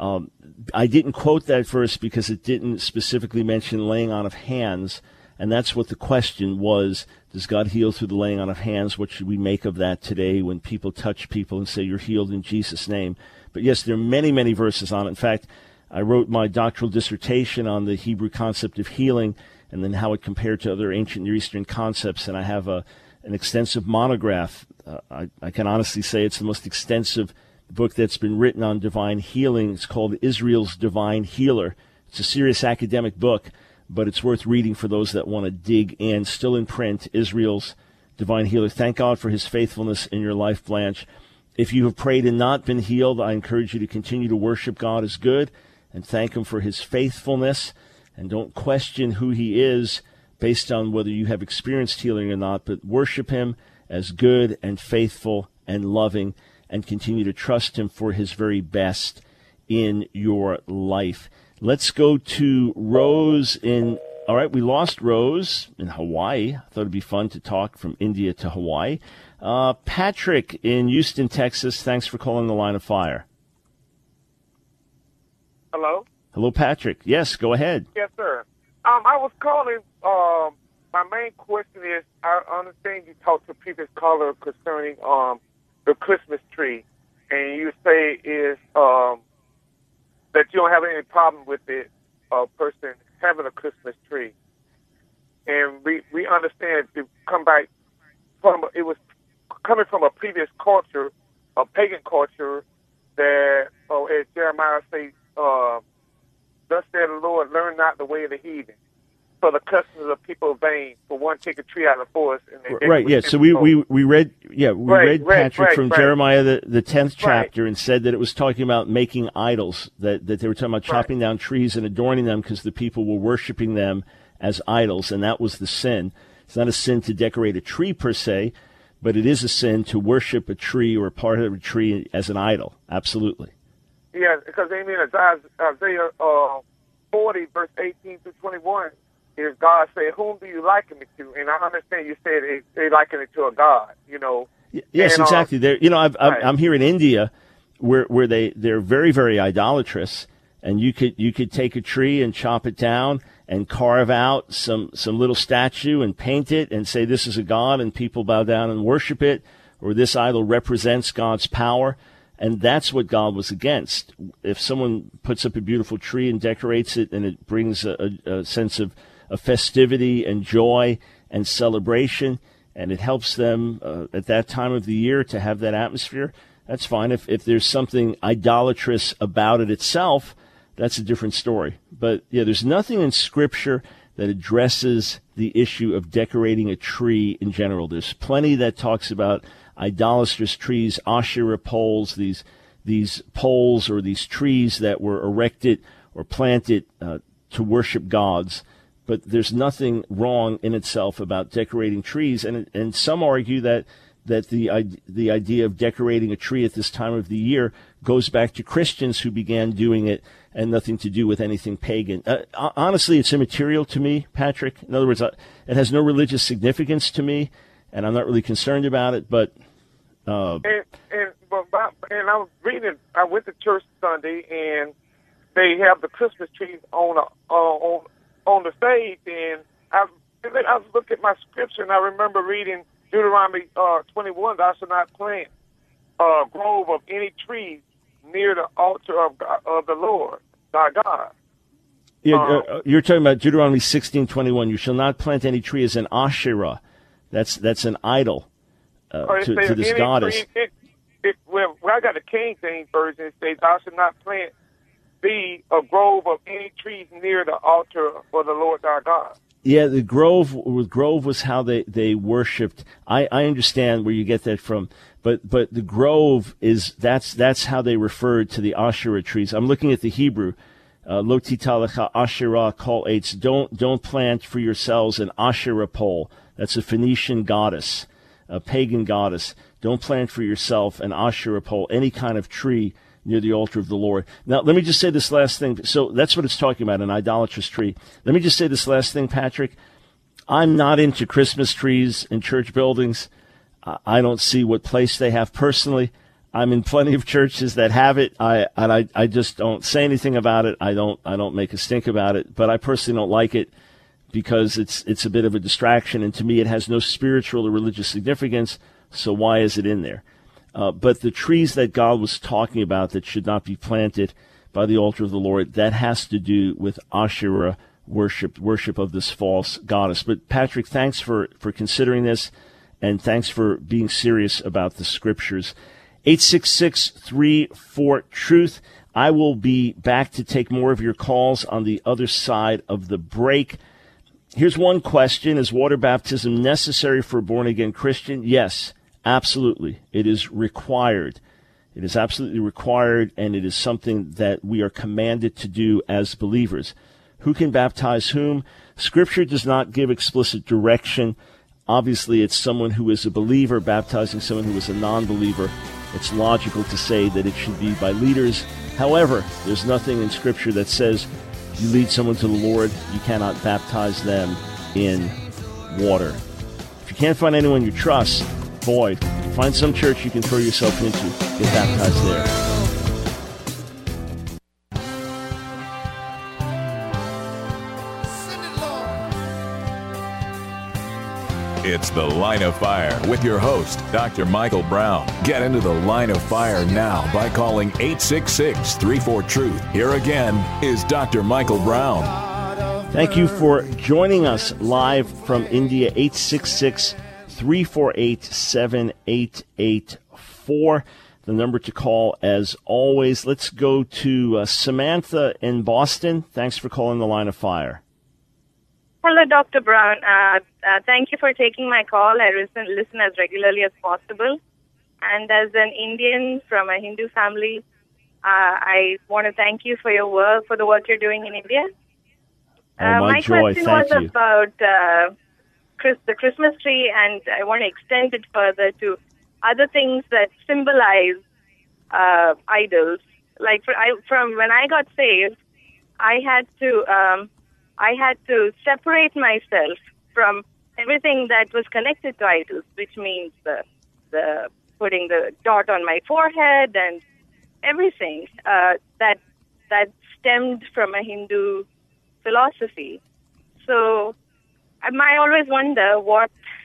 [SPEAKER 1] I didn't quote that verse because it didn't specifically mention laying on of hands. And that's what the question was. Does God heal through the laying on of hands? What should we make of that today when people touch people and say, you're healed in Jesus' name? But yes, there are many, many verses on it. In fact, I wrote my doctoral dissertation on the Hebrew concept of healing and then how it compared to other ancient Near Eastern concepts. And I have a an extensive monograph. I can honestly say it's the most extensive book that's been written on divine healing. It's called Israel's Divine Healer. It's a serious academic book, but it's worth reading for those that want to dig in. Still in print, Israel's Divine Healer. Thank God for his faithfulness in your life, Blanche. If you have prayed and not been healed, I encourage you to continue to worship God as good and thank him for his faithfulness. And don't question who he is based on whether you have experienced healing or not, but worship him as good and faithful and loving, and continue to trust him for his very best in your life. Let's go to Rose in... All right, we lost Rose in Hawaii. I thought it'd be fun to talk from India to Hawaii. Patrick in Houston, Texas, thanks for calling the Line of Fire.
[SPEAKER 8] Hello?
[SPEAKER 1] Hello, Patrick. Yes, go ahead.
[SPEAKER 8] Yes, sir. I was calling, my main question is, I understand you talked to a previous caller concerning the Christmas tree, and you say is that you don't have any problem with it, a person having a Christmas tree. And we understand to come back from, it was coming from a previous culture, a pagan culture, that, as Jeremiah says, thus said the Lord, learn not the way of the heathen. For the customs of people vain, for one take a tree out of the forest. And they
[SPEAKER 1] right, yeah. So we read Patrick from Jeremiah the 10th chapter, and said that it was talking about making idols, that they were talking about chopping down trees and adorning them because the people were worshiping them as idols, and that was the sin. It's not a sin to decorate a tree per se, but it is a sin to worship a tree or part of a tree as an idol. Absolutely.
[SPEAKER 8] Yeah, because Isaiah 40, verse 18 through 21, is God saying, whom do you liken it to? And I understand you said they liken it to a god, you know.
[SPEAKER 1] Yes, and, exactly. I'm here in India where they're very, very idolatrous, and you could take a tree and chop it down and carve out some little statue and paint it and say this is a god, and people bow down and worship it, or this idol represents God's power. And that's what God was against. If someone puts up a beautiful tree and decorates it, and it brings a sense of festivity and joy and celebration, and it helps them at that time of the year to have that atmosphere, that's fine. If there's something idolatrous about it itself, that's a different story. But yeah, there's nothing in Scripture that addresses the issue of decorating a tree in general. There's plenty that talks about idolatrous trees, Asherah poles, these poles or these trees that were erected or planted to worship gods. But there's nothing wrong in itself about decorating trees. And some argue that the idea of decorating a tree at this time of the year goes back to Christians who began doing it and nothing to do with anything pagan. Honestly, it's immaterial to me, Patrick. In other words, it has no religious significance to me, and I'm not really concerned about it. But
[SPEAKER 8] and I was reading. I went to church Sunday, and they have the Christmas trees on the stage, and I was looking at my scripture, and I remember reading Deuteronomy 21. Thou shalt not plant a grove of any trees near the altar of the Lord thy God.
[SPEAKER 1] Yeah, you're talking about Deuteronomy 16:21. You shall not plant any tree as an Asherah. That's an idol to this goddess.
[SPEAKER 8] Well, I got the King James version. It says, "Thou shalt not plant thee a grove of any trees near the altar for the Lord thy God."
[SPEAKER 1] Yeah, the grove was how they worshipped. I understand where you get that from, but the grove that's how they referred to the Asherah trees. I'm looking at the Hebrew. Lo titalecha Asherah kol eitz. Don't plant for yourselves an Asherah pole. That's a Phoenician goddess, a pagan goddess. Don't plant for yourself an Asherah pole, any kind of tree near the altar of the Lord. Now, let me just say this last thing. So that's what it's talking about, an idolatrous tree. Let me just say this last thing, Patrick. I'm not into Christmas trees in church buildings. I don't see what place they have personally. I'm in plenty of churches that have it. I just don't say anything about it. I don't make a stink about it. But I personally don't like it because it's a bit of a distraction, and to me it has no spiritual or religious significance. So why is it in there? But the trees that God was talking about that should not be planted by the altar of the Lord, that has to do with Asherah worship of this false goddess. But Patrick, thanks for considering this. And thanks for being serious about the Scriptures. 866-34-TRUTH. I will be back to take more of your calls on the other side of the break. Here's one question. Is water baptism necessary for a born-again Christian? Yes, absolutely. It is required. It is absolutely required, and it is something that we are commanded to do as believers. Who can baptize whom? Scripture does not give explicit direction. Obviously, it's someone who is a believer baptizing someone who is a non-believer. It's logical to say that it should be by leaders. However, there's nothing in Scripture that says you lead someone to the Lord, you cannot baptize them in water. If you can't find anyone you trust, boy, find some church you can throw yourself into. Get baptized there.
[SPEAKER 2] It's The Line of Fire with your host, Dr. Michael Brown. Get into the Line of Fire now by calling 866-34-TRUTH. Here again is Dr. Michael Brown.
[SPEAKER 1] Thank you for joining us live from India, 866-348-7884. The number to call, as always. Let's go to Samantha in Boston. Thanks for calling the Line of Fire.
[SPEAKER 9] Hello, Dr. Brown. Thank you for taking my call. I listen as regularly as possible. And as an Indian from a Hindu family, I want to thank you for your work, for the work you're doing in India. My question was about the Christmas tree, and I want to extend it further to other things that symbolize idols. Like from when I got saved, I had to separate myself from everything that was connected to idols, which means the putting the dot on my forehead and everything that stemmed from a Hindu philosophy. So I always wonder where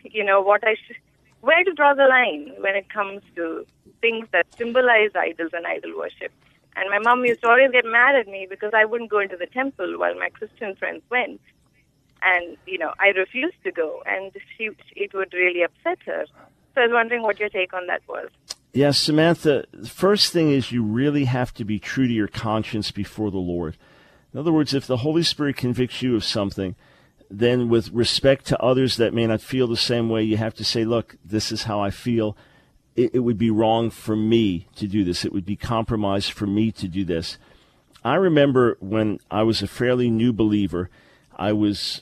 [SPEAKER 9] to draw the line when it comes to things that symbolize idols and idol worship. And my mom used to always get mad at me because I wouldn't go into the temple while my Christian friends went. And, I refused to go, and it would really upset her. So I was wondering what your take on that was.
[SPEAKER 1] Yes, Samantha, the first thing is you really have to be true to your conscience before the Lord. In other words, if the Holy Spirit convicts you of something, then with respect to others that may not feel the same way, you have to say, look, this is how I feel. It would be wrong for me to do this. It would be compromised for me to do this. I remember when I was a fairly new believer, I was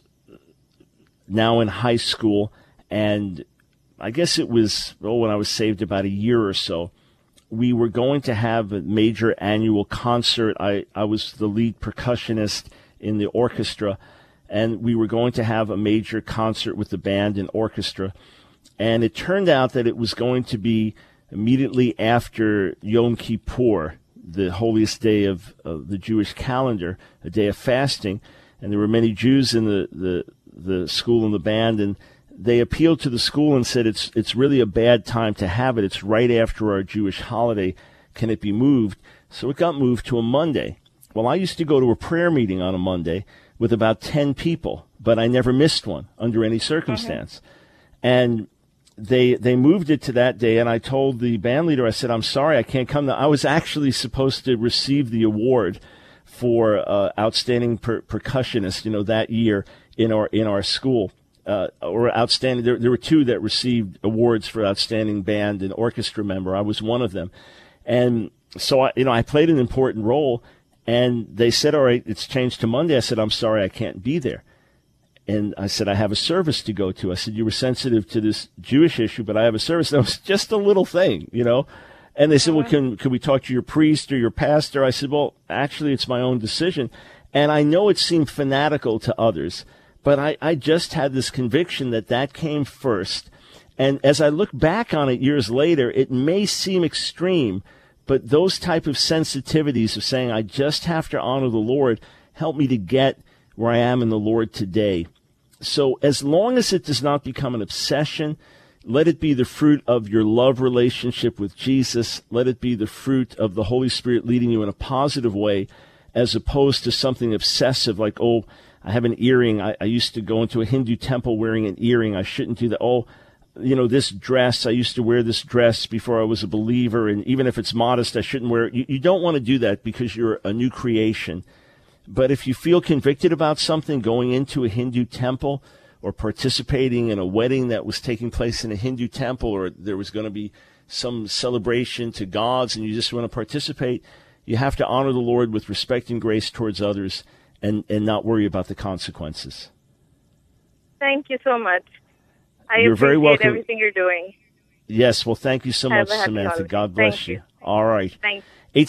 [SPEAKER 1] now in high school, and I guess it was, when I was saved about a year or so, we were going to have a major annual concert. I was the lead percussionist in the orchestra, and we were going to have a major concert with the band and orchestra. And it turned out that it was going to be immediately after Yom Kippur, the holiest day of the Jewish calendar, a day of fasting. And there were many Jews in the school and the band, and they appealed to the school and said, it's really a bad time to have it. It's right after our Jewish holiday. Can it be moved? So it got moved to a Monday. Well, I used to go to a prayer meeting on a Monday with about 10 people, but I never missed one under any circumstance. And they moved it to that day, and I told the band leader, I said, I'm sorry, I can't come. I was actually supposed to receive the award for outstanding percussionist, that year in our school, or outstanding. There were two that received awards for outstanding band and orchestra member. I was one of them, and so I played an important role. And they said, all right, it's changed to Monday. I said, I'm sorry, I can't be there. And I said, I have a service to go to. I said, you were sensitive to this Jewish issue, but I have a service. That was just a little thing, And they said, well, can we talk to your priest or your pastor? I said, well, actually, it's my own decision. And I know it seemed fanatical to others, but I just had this conviction that came first. And as I look back on it years later, it may seem extreme, but those type of sensitivities of saying, I just have to honor the Lord, help me to get where I am in the Lord today. So as long as it does not become an obsession, let it be the fruit of your love relationship with Jesus. Let it be the fruit of the Holy Spirit leading you in a positive way, as opposed to something obsessive like, I have an earring. I used to go into a Hindu temple wearing an earring. I shouldn't do that. this dress, I used to wear this dress before I was a believer, and even if it's modest, I shouldn't wear it. You don't want to do that because you're a new creation. But if you feel convicted about something, going into a Hindu temple or participating in a wedding that was taking place in a Hindu temple, or there was going to be some celebration to gods and you just want to participate, you have to honor the Lord with respect and grace towards others and not worry about the consequences.
[SPEAKER 9] Thank you so much.
[SPEAKER 1] You're very welcome.
[SPEAKER 9] Everything you're doing.
[SPEAKER 1] Yes, well, thank you so much, Samantha.
[SPEAKER 9] Holiday.
[SPEAKER 1] God bless you. All right.
[SPEAKER 9] Thanks.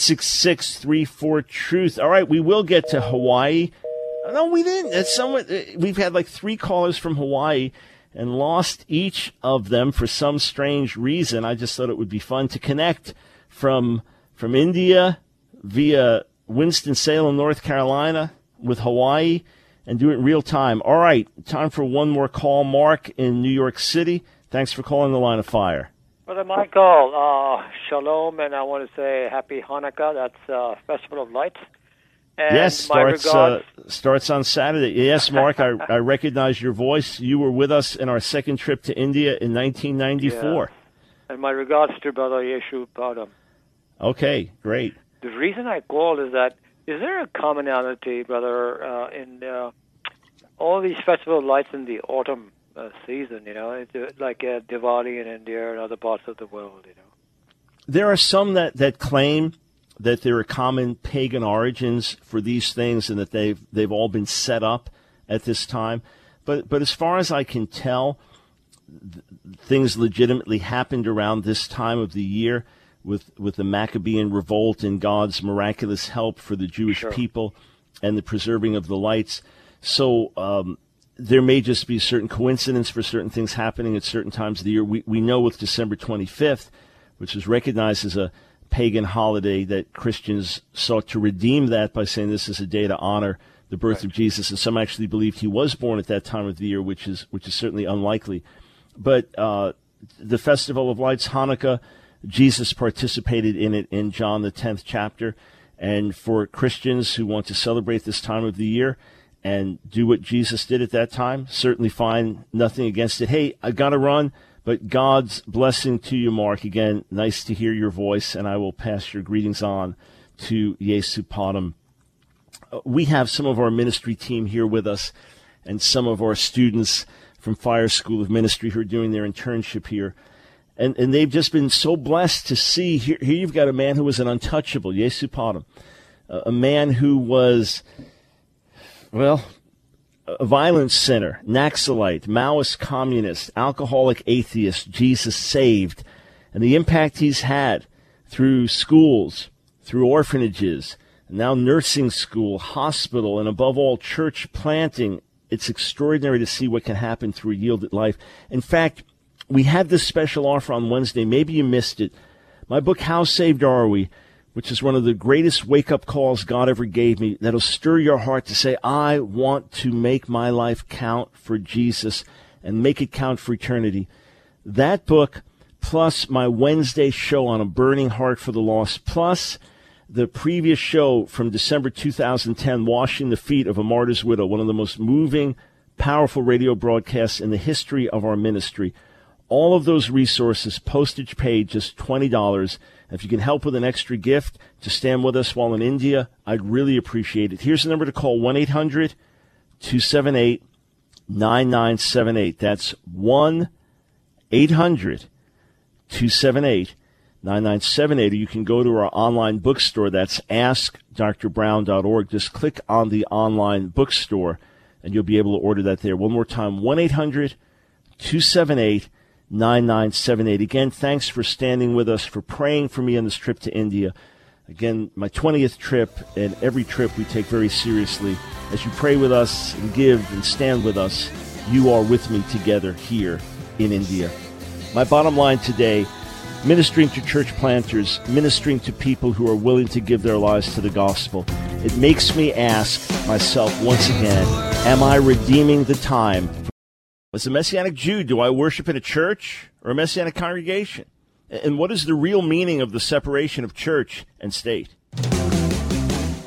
[SPEAKER 1] 866-34-TRUTH. All right, we will get to Hawaii. No, we didn't. We've had like 3 callers from Hawaii and lost each of them for some strange reason. I just thought it would be fun to connect from India via Winston-Salem, North Carolina, with Hawaii and do it in real time. All right, time for one more call. Mark in New York City. Thanks for calling the Line of Fire.
[SPEAKER 10] Brother Michael, shalom, and I want to say happy Hanukkah. That's Festival of Lights. And
[SPEAKER 1] yes, starts on Saturday. Yes, Mark, I recognize your voice. You were with us in our second trip to India in 1994.
[SPEAKER 10] Yeah. And my regards to Brother Yeshu Padam.
[SPEAKER 1] Okay, great.
[SPEAKER 10] The reason I called is that, is there a commonality, brother, in all these Festival of Lights in the autumn season, it's like Diwali in India and other parts of the world,
[SPEAKER 1] There are some that claim that there are common pagan origins for these things and that they've all been set up at this time. But as far as I can tell, things legitimately happened around this time of the year with the Maccabean revolt and God's miraculous help for the Jewish people and the preserving of the lights. So there may just be a certain coincidence for certain things happening at certain times of the year. We know with December 25th, which is recognized as a pagan holiday, that Christians sought to redeem that by saying this is a day to honor the birth of Jesus, and some actually believed he was born at that time of the year, which is certainly unlikely. But the Festival of Lights, Hanukkah, Jesus participated in it in John the 10th chapter, and for Christians who want to celebrate this time of the year and do what Jesus did at that time, certainly find nothing against it. Hey, I got to run. But God's blessing to you, Mark. Again, nice to hear your voice, and I will pass your greetings on to Yeshu Padam. We have some of our ministry team here with us and some of our students from Fire School of Ministry who are doing their internship here. And they've just been so blessed to see. Here you've got a man who was an untouchable, Yeshu Padam, a man who was, a violent sinner, Naxalite, Maoist communist, alcoholic atheist, Jesus saved, and the impact he's had through schools, through orphanages, now nursing school, hospital, and above all, church planting. It's extraordinary to see what can happen through a yielded life. In fact, we had this special offer on Wednesday. Maybe you missed it. My book, How Saved Are We?, which is one of the greatest wake-up calls God ever gave me, that'll stir your heart to say, I want to make my life count for Jesus and make it count for eternity. That book, plus my Wednesday show on A Burning Heart for the Lost, plus the previous show from December 2010, Washing the Feet of a Martyr's Widow, one of the most moving, powerful radio broadcasts in the history of our ministry. All of those resources, postage paid, just $20. If you can help with an extra gift to stand with us while in India, I'd really appreciate it. Here's the number to call, 1-800-278-9978. That's 1-800-278-9978. Or you can go to our online bookstore. That's askdrbrown.org. Just click on the online bookstore, and you'll be able to order that there. One more time, 1-800-278-9978. 9978. Again, thanks for standing with us, for praying for me on this trip to India. Again, my 20th trip, and every trip we take very seriously. As you pray with us and give and stand with us, you are with me together here in India. My bottom line today, ministering to church planters, ministering to people who are willing to give their lives to the gospel. It makes me ask myself once again, am I redeeming the time? As a Messianic Jew, do I worship in a church or a Messianic congregation? And what is the real meaning of the separation of church and state?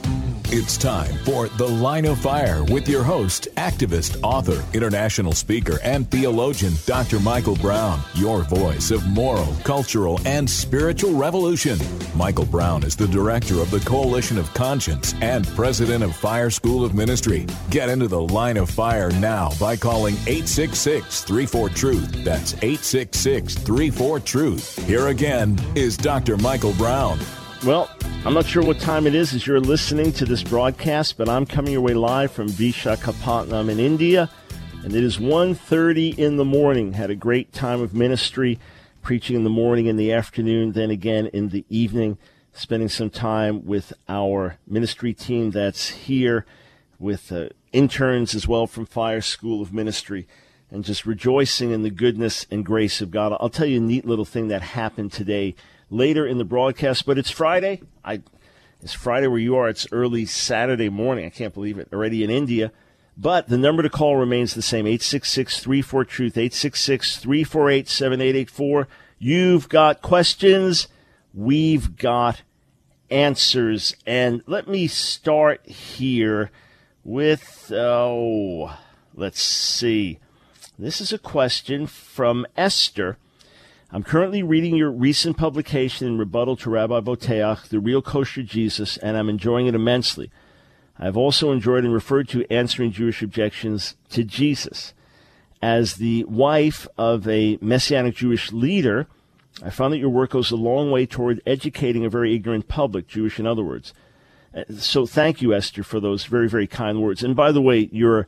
[SPEAKER 2] It's time for The Line of Fire with your host, activist, author, international speaker, and theologian, Dr. Michael Brown, your voice of moral, cultural, and spiritual revolution. Michael Brown is the director of the Coalition of Conscience and president of Fire School of Ministry. Get into The Line of Fire now by calling 866-34-TRUTH. That's 866-34-TRUTH. Here again is Dr. Michael Brown.
[SPEAKER 1] Well, I'm not sure what time it is as you're listening to this broadcast, but I'm coming your way live from Vishakhapatnam in India, and it is 1:30 in the morning. Had a great time of ministry, preaching in the morning, in the afternoon, then again in the evening, spending some time with our ministry team that's here, with interns as well from Fire School of Ministry, and just rejoicing in the goodness and grace of God. I'll tell you a neat little thing that happened today later in the broadcast, but it's Friday. It's Friday where you are. It's early Saturday morning. I can't believe it. Already in India. But the number to call remains the same, 866-34-TRUTH, 866-348-7884. You've got questions. We've got answers. And let me start here with, let's see. This is a question from Esther. I'm currently reading your recent publication in rebuttal to Rabbi Boteach, The Real Kosher Jesus, and I'm enjoying it immensely. I've also enjoyed and referred to answering Jewish objections to Jesus. As the wife of a Messianic Jewish leader, I found that your work goes a long way toward educating a very ignorant public, Jewish in other words. So thank you, Esther, for those very, very kind words. And by the way, your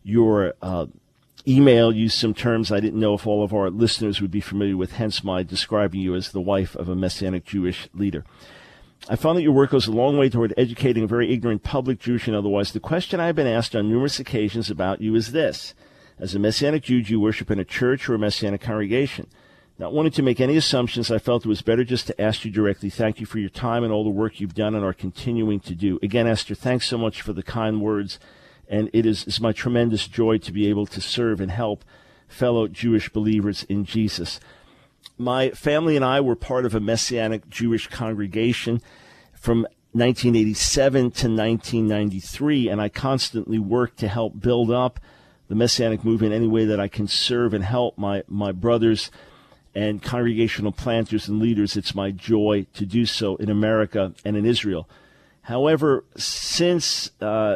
[SPEAKER 1] email used some terms I didn't know if all of our listeners would be familiar with, hence my describing you as the wife of a Messianic Jewish leader. I found that your work goes a long way toward educating a very ignorant public, Jewish and otherwise. The question I've been asked on numerous occasions about you is this. As a Messianic Jew, do you worship in a church or a Messianic congregation? Not wanting to make any assumptions, I felt it was better just to ask you directly. Thank you for your time and all the work you've done and are continuing to do. Again, Esther, thanks so much for the kind words. And it's my tremendous joy to be able to serve and help fellow Jewish believers in Jesus. My family and I were part of a Messianic Jewish congregation from 1987 to 1993, and I constantly work to help build up the Messianic movement any way that I can serve and help my brothers and congregational planters and leaders. It's my joy to do so in America and in Israel. However, since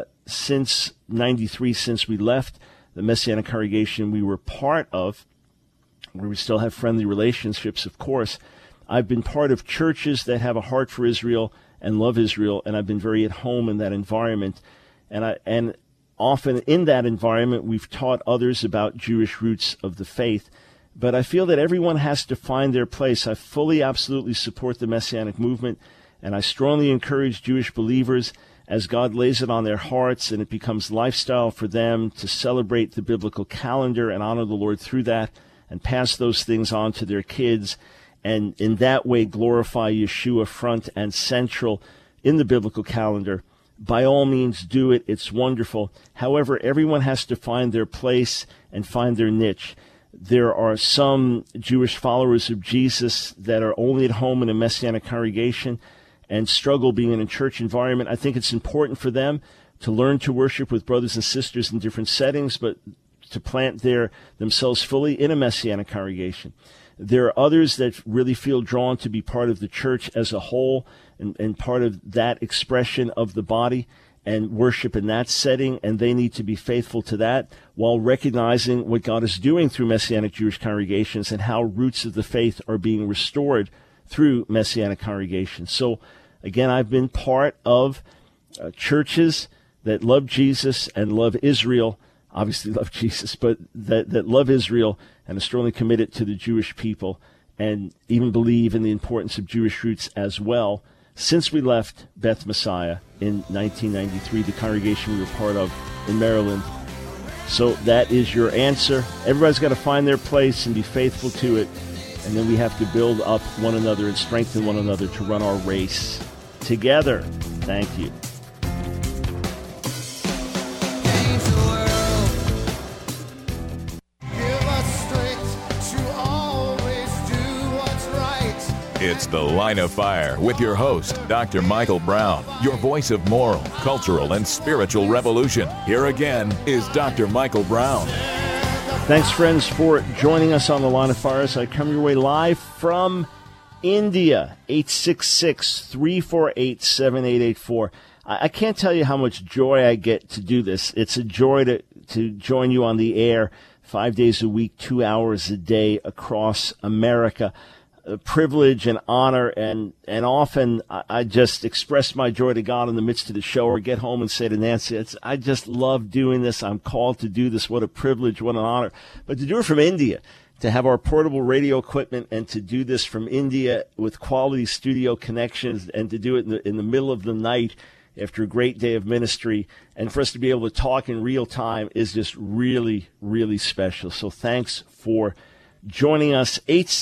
[SPEAKER 1] 93, since we left the Messianic congregation we were part of, where we still have friendly relationships, of course, I've been part of churches that have a heart for Israel and love Israel, and I've been very at home in that environment. And often in that environment, we've taught others about Jewish roots of the faith. But I feel that everyone has to find their place. I fully, absolutely support the Messianic movement, and I strongly encourage Jewish believers, as God lays it on their hearts and it becomes lifestyle for them, to celebrate the biblical calendar and honor the Lord through that and pass those things on to their kids, and in that way glorify Yeshua front and central in the biblical calendar. By all means, do it. It's wonderful. However, everyone has to find their place and find their niche. There are some Jewish followers of Jesus that are only at home in a Messianic congregation and struggle being in a church environment. I think it's important for them to learn to worship with brothers and sisters in different settings, but to plant themselves fully in a Messianic congregation. There are others that really feel drawn to be part of the church as a whole and part of that expression of the body and worship in that setting, and they need to be faithful to that while recognizing what God is doing through Messianic Jewish congregations and how roots of the faith are being restored through Messianic congregations. So, again, I've been part of churches that love Jesus and love Israel, obviously love Jesus, but that love Israel and are strongly committed to the Jewish people and even believe in the importance of Jewish roots as well. Since we left Beth Messiah in 1993, the congregation we were part of in Maryland. So that is your answer. Everybody's got to find their place and be faithful to it. And then we have to build up one another and strengthen one another to run our race together. Thank you.
[SPEAKER 2] It's The Line of Fire with your host, Dr. Michael Brown, your voice of moral, cultural, and spiritual revolution. Here again is Dr. Michael Brown.
[SPEAKER 1] Thanks, friends, for joining us on The Line of Fire as I come your way live from India, 866-348-7884. I can't tell you how much joy I get to do this. It's a joy to join you on the air 5 days a week, 2 hours a day across America. A privilege and honor, and often I just express my joy to God in the midst of the show, or get home and say to Nancy, I just love doing this. I'm called to do this. What a privilege, what an honor. But to do it from India, to have our portable radio equipment and to do this from India with quality studio connections, and to do it in the middle of the night after a great day of ministry, and for us to be able to talk in real time is just really, really special. So thanks for joining us.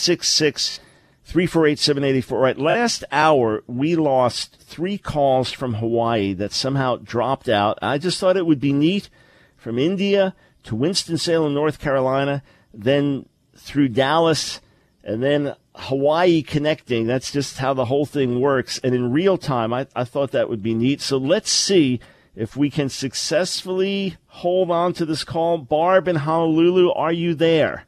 [SPEAKER 1] 866-348-7884. All right, last hour we lost 3 calls from Hawaii that somehow dropped out. I just thought it would be neat, from India to Winston-Salem, North Carolina, then through Dallas, and then Hawaii connecting. That's just how the whole thing works. And in real time, I thought that would be neat. So let's see if we can successfully hold on to this call. Barb in Honolulu, are you there?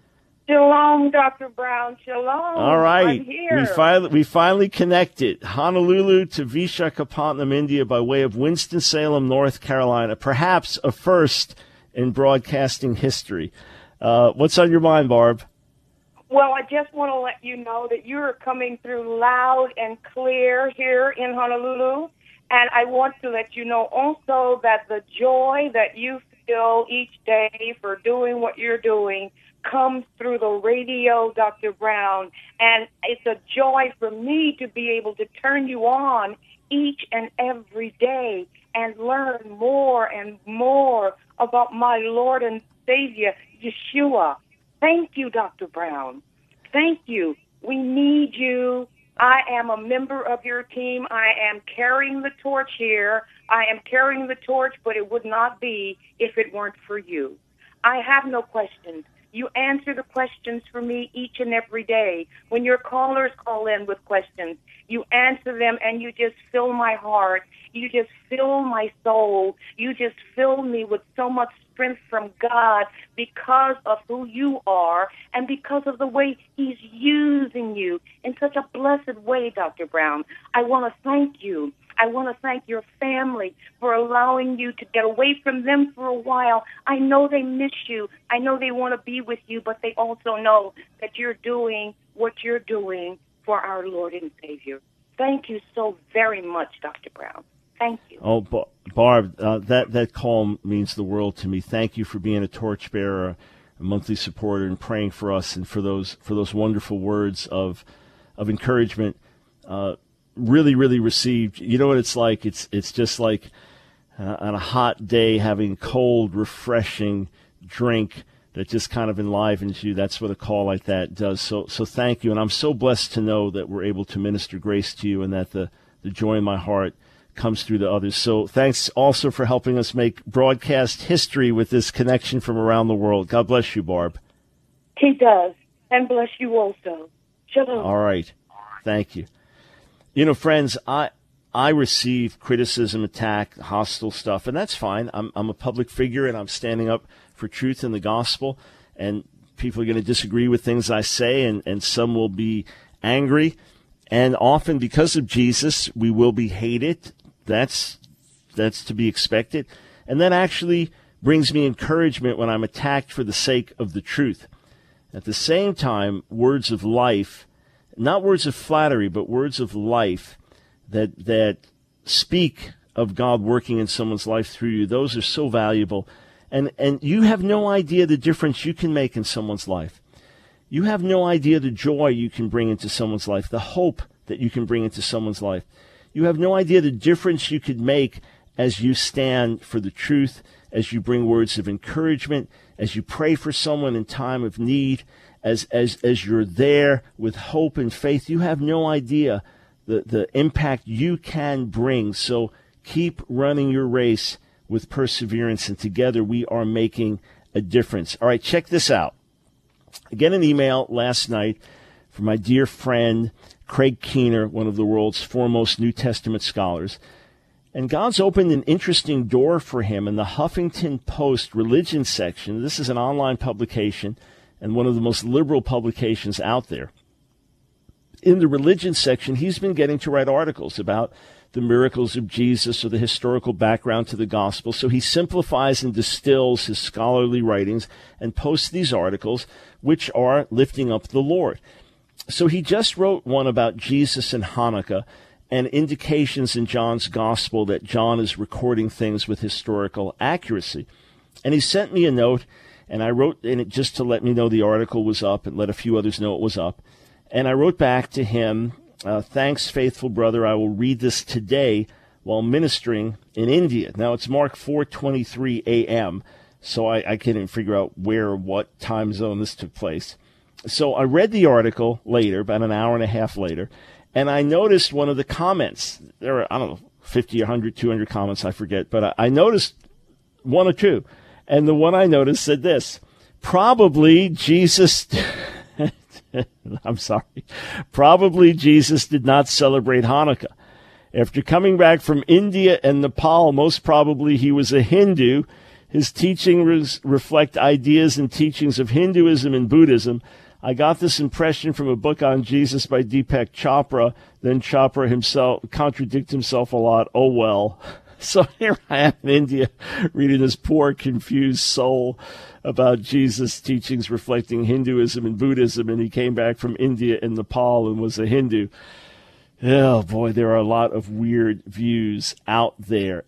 [SPEAKER 11] Shalom, Dr. Brown. Shalom.
[SPEAKER 1] All right.
[SPEAKER 11] I'm here.
[SPEAKER 1] We finally connected. Honolulu to Vishakhapatnam, India, by way of Winston-Salem, North Carolina. Perhaps a first in broadcasting history. What's on your mind, Barb?
[SPEAKER 11] Well, I just want to let you know that you're coming through loud and clear here in Honolulu. And I want to let you know also that the joy that you feel each day for doing what you're doing comes through the radio, Dr. Brown. And it's a joy for me to be able to turn you on each and every day and learn more and more about my Lord and Savior, Yeshua. Thank you, Dr. Brown. Thank you. We need you. I am a member of your team. I am carrying the torch here. I am carrying the torch, but it would not be if it weren't for you. I have no questions. You answer the questions for me each and every day. When your callers call in with questions, you answer them and you just fill my heart. You just fill my soul. You just fill me with so much strength from God because of who you are and because of the way He's using you in such a blessed way, Dr. Brown. I want to thank you. I want to thank your family for allowing you to get away from them for a while. I know they miss you. I know they want to be with you, but they also know that you're doing what you're doing for our Lord and Savior. Thank you so very much, Dr. Brown. Thank you.
[SPEAKER 1] Oh, Barb, that call means the world to me. Thank you for being a torchbearer, a monthly supporter, and praying for us, and for those wonderful words of encouragement. Really, really received. You know what it's like? It's just like on a hot day having cold, refreshing drink that just kind of enlivens you. That's what a call like that does. So thank you, and I'm so blessed to know that we're able to minister grace to you, and that the joy in my heart comes through to others. So thanks also for helping us make broadcast history with this connection from around the world. God bless you, Barb.
[SPEAKER 11] He does, and bless you also. Shalom.
[SPEAKER 1] All right. Thank you. You know, friends, I receive criticism, attack, hostile stuff, and that's fine. I'm a public figure, and I'm standing up for truth in the gospel, and people are going to disagree with things I say, and some will be angry. And often because of Jesus, we will be hated. That's to be expected. And that actually brings me encouragement when I'm attacked for the sake of the truth. At the same time, words of life, not words of flattery, but words of life that speak of God working in someone's life through you, those are so valuable. And you have no idea the difference you can make in someone's life. You have no idea the joy you can bring into someone's life, the hope that you can bring into someone's life. You have no idea the difference you could make as you stand for the truth, as you bring words of encouragement, as you pray for someone in time of need, as you're there with hope and faith. You have no idea the impact you can bring. So keep running your race with perseverance, and together we are making a difference. All right, check this out. I get an email last night from my dear friend Craig Keener, one of the world's foremost New Testament scholars. And God's opened an interesting door for him in the Huffington Post religion section. This is an online publication and one of the most liberal publications out there. In the religion section, he's been getting to write articles about the miracles of Jesus or the historical background to the gospel. So he simplifies and distills his scholarly writings and posts these articles, which are lifting up the Lord. So he just wrote one about Jesus and Hanukkah and indications in John's gospel that John is recording things with historical accuracy. And he sent me a note, and I wrote in it just to let me know the article was up and let a few others know it was up. And I wrote back to him, thanks, faithful brother. I will read this today while ministering in India. Now, it's Mark 4:23 a.m., so I can't even figure out where or what time zone this took place. So I read the article later, about an hour and a half later, and I noticed one of the comments. There were, 50, 100, 200 comments, I forget, but I noticed one or two. And the one I noticed said this: probably Jesus... I'm sorry. Probably Jesus did not celebrate Hanukkah. After coming back from India and Nepal, most probably he was a Hindu. His teachings reflect ideas and teachings of Hinduism and Buddhism. I got this impression from a book on Jesus by Deepak Chopra. Then Chopra himself contradicted himself a lot. Oh, well. So here I am in India reading this poor, confused soul about Jesus' teachings reflecting Hinduism and Buddhism, and he came back from India and Nepal and was a Hindu. Oh, boy, there are a lot of weird views out there.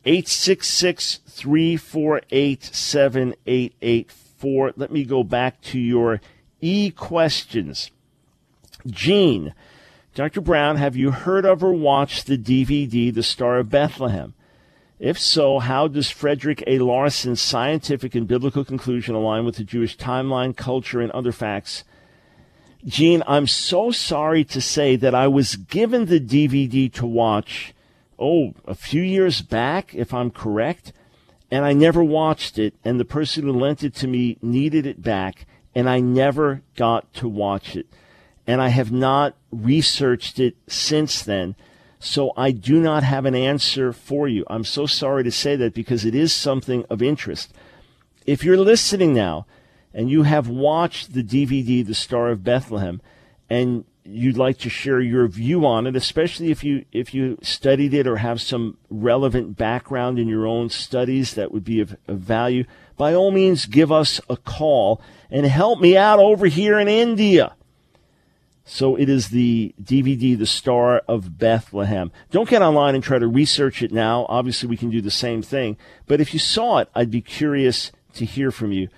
[SPEAKER 1] 866-348-7884. Let me go back to your e-questions. Jean, Dr. Brown, have you heard of or watched the DVD, The Star of Bethlehem? If so, how does Frederick A. Larson's scientific and biblical conclusion align with the Jewish timeline, culture, and other facts? Gene, I'm so sorry to say that I was given the DVD to watch, a few years back, if I'm correct, and I never watched it, and the person who lent it to me needed it back, and I never got to watch it. And I have not researched it since then. So I do not have an answer for you. I'm so sorry to say that because it is something of interest. If you're listening now and you have watched the DVD, The Star of Bethlehem, and you'd like to share your view on it, especially if you studied it or have some relevant background in your own studies that would be of value, by all means give us a call and help me out over here in India. So it is the DVD, The Star of Bethlehem. Don't get online and try to research it now. Obviously, we can do the same thing. But if you saw it, I'd be curious to hear from you.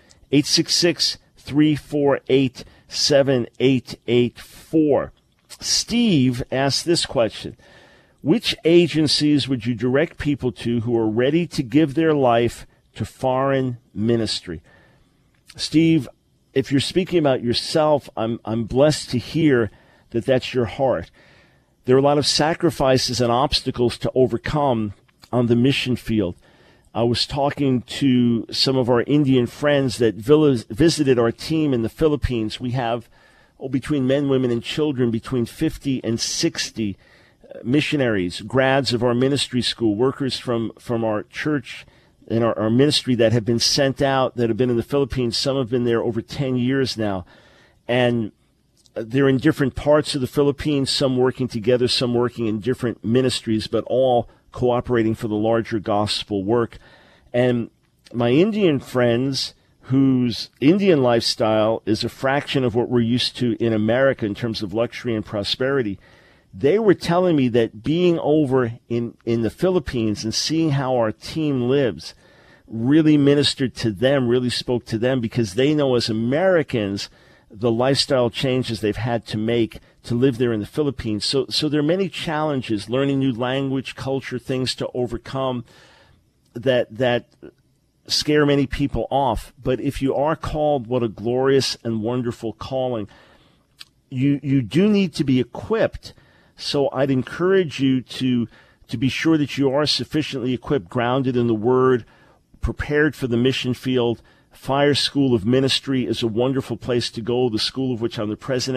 [SPEAKER 1] 866-348-7884. Steve asked this question: which agencies would you direct people to who are ready to give their life to foreign ministry? Steve, if you're speaking about yourself, I'm blessed to hear that that's your heart. There are a lot of sacrifices and obstacles to overcome on the mission field. I was talking to some of our Indian friends that visited our team in the Philippines. We have, between men, women, and children, between 50 and 60 missionaries, grads of our ministry school, workers from our church in our ministry that have been sent out, that have been in the Philippines. Some have been there over 10 years now. And they're in different parts of the Philippines, some working together, some working in different ministries, but all cooperating for the larger gospel work. And my Indian friends, whose Indian lifestyle is a fraction of what we're used to in America in terms of luxury and prosperity, they were telling me that being over in the Philippines and seeing how our team lives really ministered to them, really spoke to them, because they know as Americans the lifestyle changes they've had to make to live there in the Philippines. So there are many challenges, learning new language, culture, things to overcome that scare many people off. But if you are called, what a glorious and wonderful calling. You do need to be equipped. So I'd encourage you to be sure that you are sufficiently equipped, grounded in the Word, prepared for the mission field. Fire School of Ministry is a wonderful place to go, the school of which I'm the president.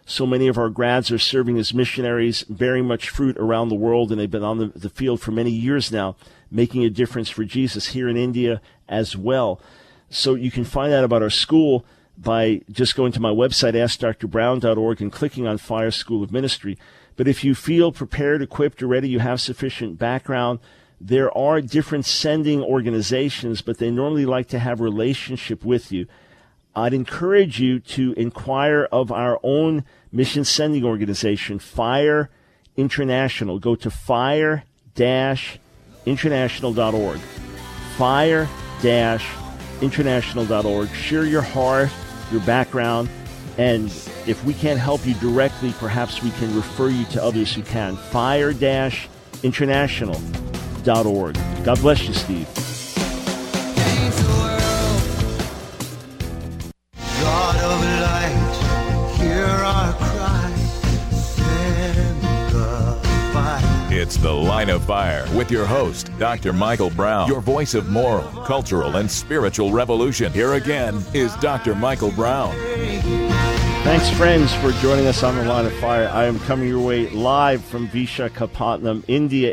[SPEAKER 1] So many of our grads are serving as missionaries, bearing much fruit around the world, and they've been on the field for many years now, making a difference for Jesus here in India as well. So you can find out about our school by just going to my website, AskDrBrown.org, and clicking on Fire School of Ministry. But if you feel prepared, equipped, or ready, you have sufficient background, there are different sending organizations, but they normally like to have a relationship with you. I'd encourage you to inquire of our own mission sending organization, Fire International. Go to fire-international.org. Fire-international.org. Share your heart, your background, and if we can't help you directly, perhaps we can refer you to others who can. Fire-international.org. God bless you, Steve.
[SPEAKER 4] God of light, hear our cry, send the fire.
[SPEAKER 2] It's The Line of Fire with your host, Dr. Michael Brown, your voice of moral, cultural, and spiritual revolution. Here again is Dr. Michael Brown.
[SPEAKER 1] Thanks, friends, for joining us on The Line of Fire. I am coming your way live from Vishakhapatnam, India,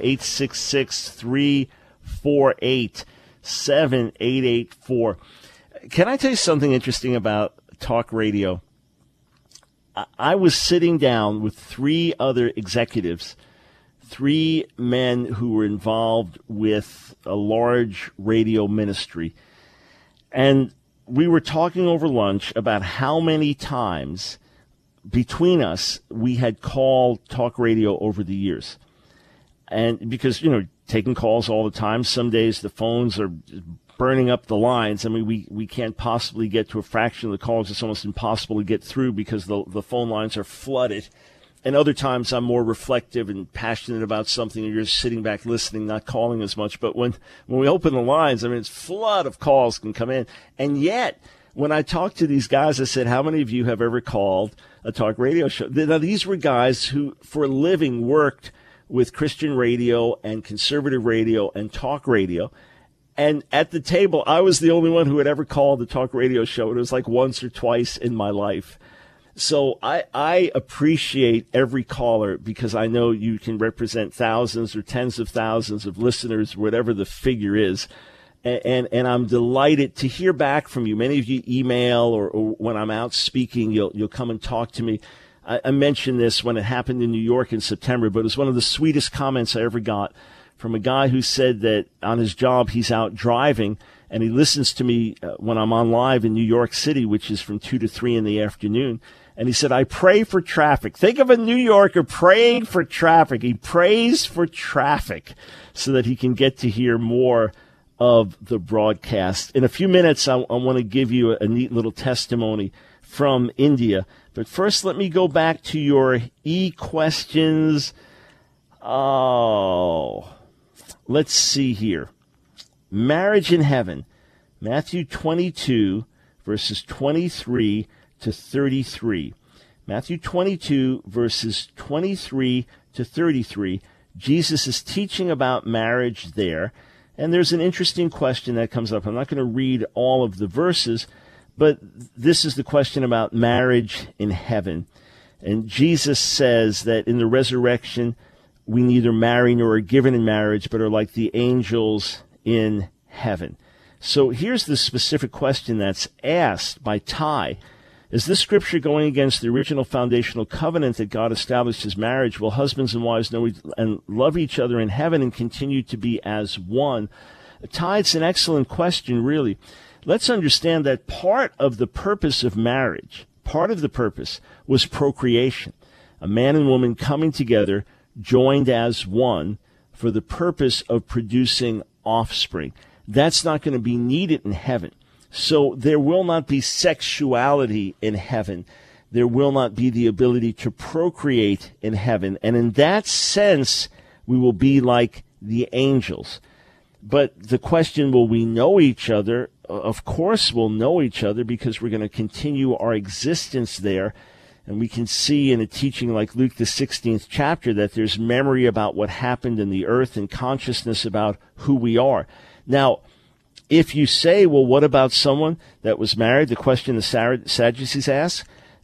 [SPEAKER 1] 866-348-7884. Can I tell you something interesting about talk radio? I was sitting down with three other executives, three men who were involved with a large radio ministry. And we were talking over lunch about how many times between us we had called talk radio over the years. And because, taking calls all the time, some days the phones are burning up the lines. I mean, we can't possibly get to a fraction of the calls. It's almost impossible to get through because the phone lines are flooded. And other times I'm more reflective and passionate about something, and you're sitting back listening, not calling as much. But when we open the lines, I mean, it's flood of calls can come in. And yet, when I talked to these guys, I said, how many of you have ever called a talk radio show? Now, these were guys who, for a living, worked with Christian radio and conservative radio and talk radio. And at the table, I was the only one who had ever called a talk radio show. It was like once or twice in my life. So I appreciate every caller because I know you can represent thousands or tens of thousands of listeners, whatever the figure is. And I'm delighted to hear back from you. Many of you email or when I'm out speaking, you'll come and talk to me. I mentioned this when it happened in New York in September, but it was one of the sweetest comments I ever got from a guy who said that on his job he's out driving and he listens to me when I'm on live in New York City, which is from 2 to 3 in the afternoon. And he said, I pray for traffic. Think of a New Yorker praying for traffic. He prays for traffic so that he can get to hear more of the broadcast. In a few minutes, I want to give you a neat little testimony from India. But first, let me go back to your e-questions. Let's see here. Marriage in heaven. Matthew 22, verses 23 to 33. Matthew 22, verses 23 to 33. Jesus is teaching about marriage there. And there's an interesting question that comes up. I'm not going to read all of the verses, but this is the question about marriage in heaven. And Jesus says that in the resurrection, we neither marry nor are given in marriage, but are like the angels in heaven. So here's the specific question that's asked by Ty. Is this scripture going against the original foundational covenant that God established as marriage? Will husbands and wives know and love each other in heaven and continue to be as one? Ty, it's an excellent question, really. Let's understand that part of the purpose of marriage, part of the purpose was procreation. A man and woman coming together, joined as one, for the purpose of producing offspring. That's not going to be needed in heaven. So there will not be sexuality in heaven. There will not be the ability to procreate in heaven. And in that sense, we will be like the angels. But the question, will we know each other? Of course we'll know each other because we're going to continue our existence there. And we can see in a teaching like Luke, the 16th chapter, that there's memory about what happened in the earth and consciousness about who we are. Now, if you say, well, what about someone that was married? The question the Sadducees ask,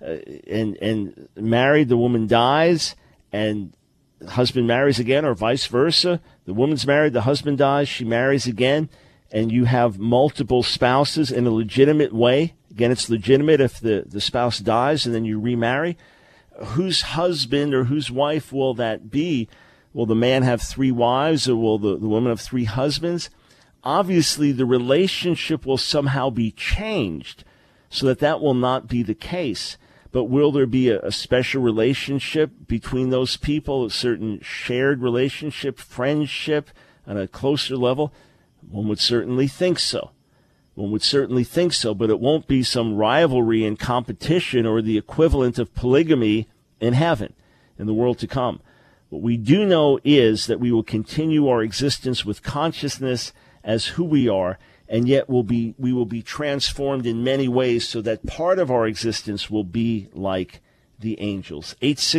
[SPEAKER 1] and married, the woman dies, and the husband marries again, or vice versa. The woman's married, the husband dies, she marries again, and you have multiple spouses in a legitimate way. Again, it's legitimate if the spouse dies and then you remarry. Whose husband or whose wife will that be? Will the man have 3 wives, or will the woman have 3 husbands? Obviously, the relationship will somehow be changed so that will not be the case. But will there be a special relationship between those people, a certain shared relationship, friendship, on a closer level? One would certainly think so. But it won't be some rivalry and competition or the equivalent of polygamy in heaven, in the world to come. What we do know is that we will continue our existence with consciousness as who we are, and yet we will be transformed in many ways so that part of our existence will be like the angels.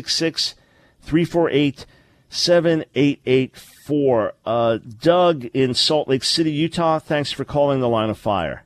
[SPEAKER 1] 866-348-7884. Doug in Salt Lake City, Utah, thanks for calling the Line of Fire.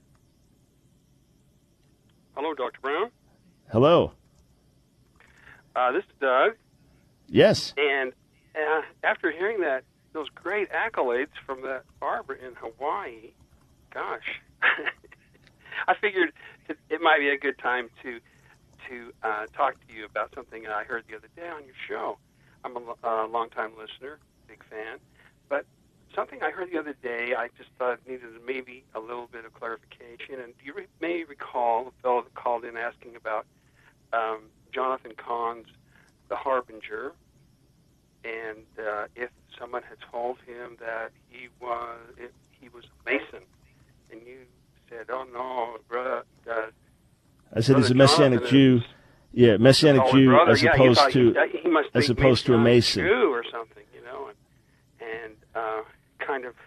[SPEAKER 12] Hello, Dr. Brown.
[SPEAKER 1] Hello.
[SPEAKER 12] This is Doug.
[SPEAKER 1] Yes.
[SPEAKER 12] And after hearing those great accolades from that barber in Hawaii, gosh, I figured it might be a good time to talk to you about something I heard the other day on your show. I'm a long-time listener, big fan, but something I heard the other day, I just thought needed maybe a little bit of clarification. And you may recall the fellow that called in asking about Jonathan Cahn's The Harbinger, and if someone had told him that he was a Mason, and you said, "Oh no, brother."
[SPEAKER 1] I said he's a Messianic Jew. Yeah, Messianic Jew,
[SPEAKER 12] brother.
[SPEAKER 1] as opposed to a Mason,
[SPEAKER 12] Jew or something, and kind of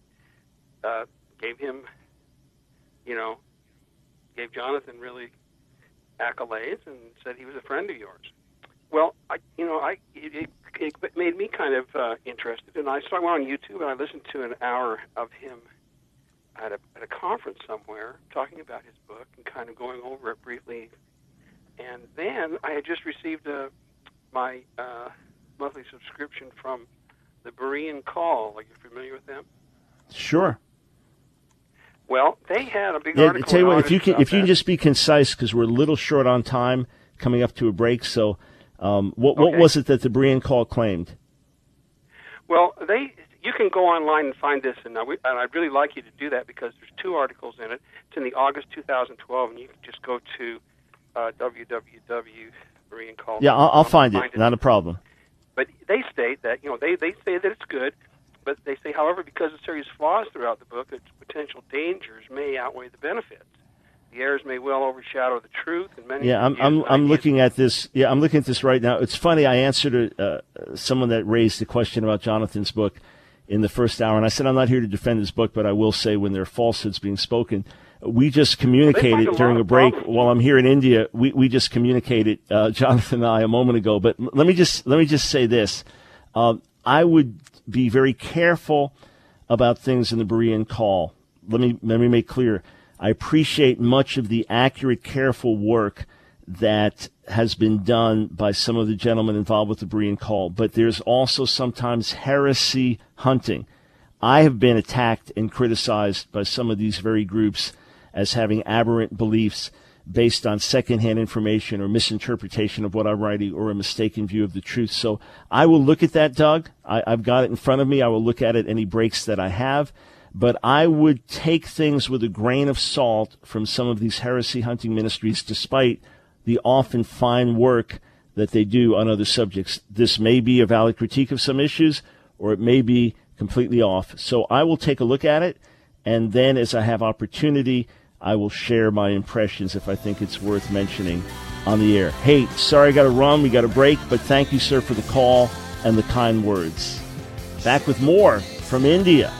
[SPEAKER 12] gave him, gave Jonathan really accolades and said he was a friend of yours. Well, it made me kind of interested, and I went on YouTube and I listened to an hour of him at a conference somewhere talking about his book and kind of going over it briefly. And then I had just received my monthly subscription from the Berean Call. Are you familiar with them?
[SPEAKER 1] Sure.
[SPEAKER 12] Well, they had a big article.
[SPEAKER 1] Tell you what, if you can just be concise, because we're a little short on time, coming up to a break. So, what was it that the Berean Call claimed?
[SPEAKER 12] Well, you can go online and find this, and I'd really like you to do that because there's 2 articles in it. It's in the August 2012, and you can just go to www.bereancall.com.
[SPEAKER 1] Yeah, I'll find it. Not a problem.
[SPEAKER 12] But they state that they say that it's good, but they say, however, because of serious flaws throughout the book, its potential dangers may outweigh the benefits. The errors may well overshadow the truth, and many.
[SPEAKER 1] Yeah, I'm looking at this. Yeah, I'm looking at this right now. It's funny. I answered someone that raised a question about Jonathan's book in the first hour, and I said I'm not here to defend his book, but I will say when there are falsehoods being spoken. We just communicated during a break while I'm here in India. We just communicated, Jonathan and I, a moment ago. But let me just say this: I would be very careful about things in the Berean Call. Let me make clear. I appreciate much of the accurate, careful work that has been done by some of the gentlemen involved with the Berean Call. But there's also sometimes heresy hunting. I have been attacked and criticized by some of these very groups as having aberrant beliefs based on secondhand information or misinterpretation of what I'm writing or a mistaken view of the truth. So I will look at that, Doug. I've got it in front of me. I will look at it, any breaks that I have. But I would take things with a grain of salt from some of these heresy hunting ministries, despite the often fine work that they do on other subjects. This may be a valid critique of some issues, or it may be completely off. So I will take a look at it, and then as I have opportunity, I will share my impressions if I think it's worth mentioning on the air. Hey, sorry I got to run. We got a break, but thank you, sir, for the call and the kind words. Back with more from India.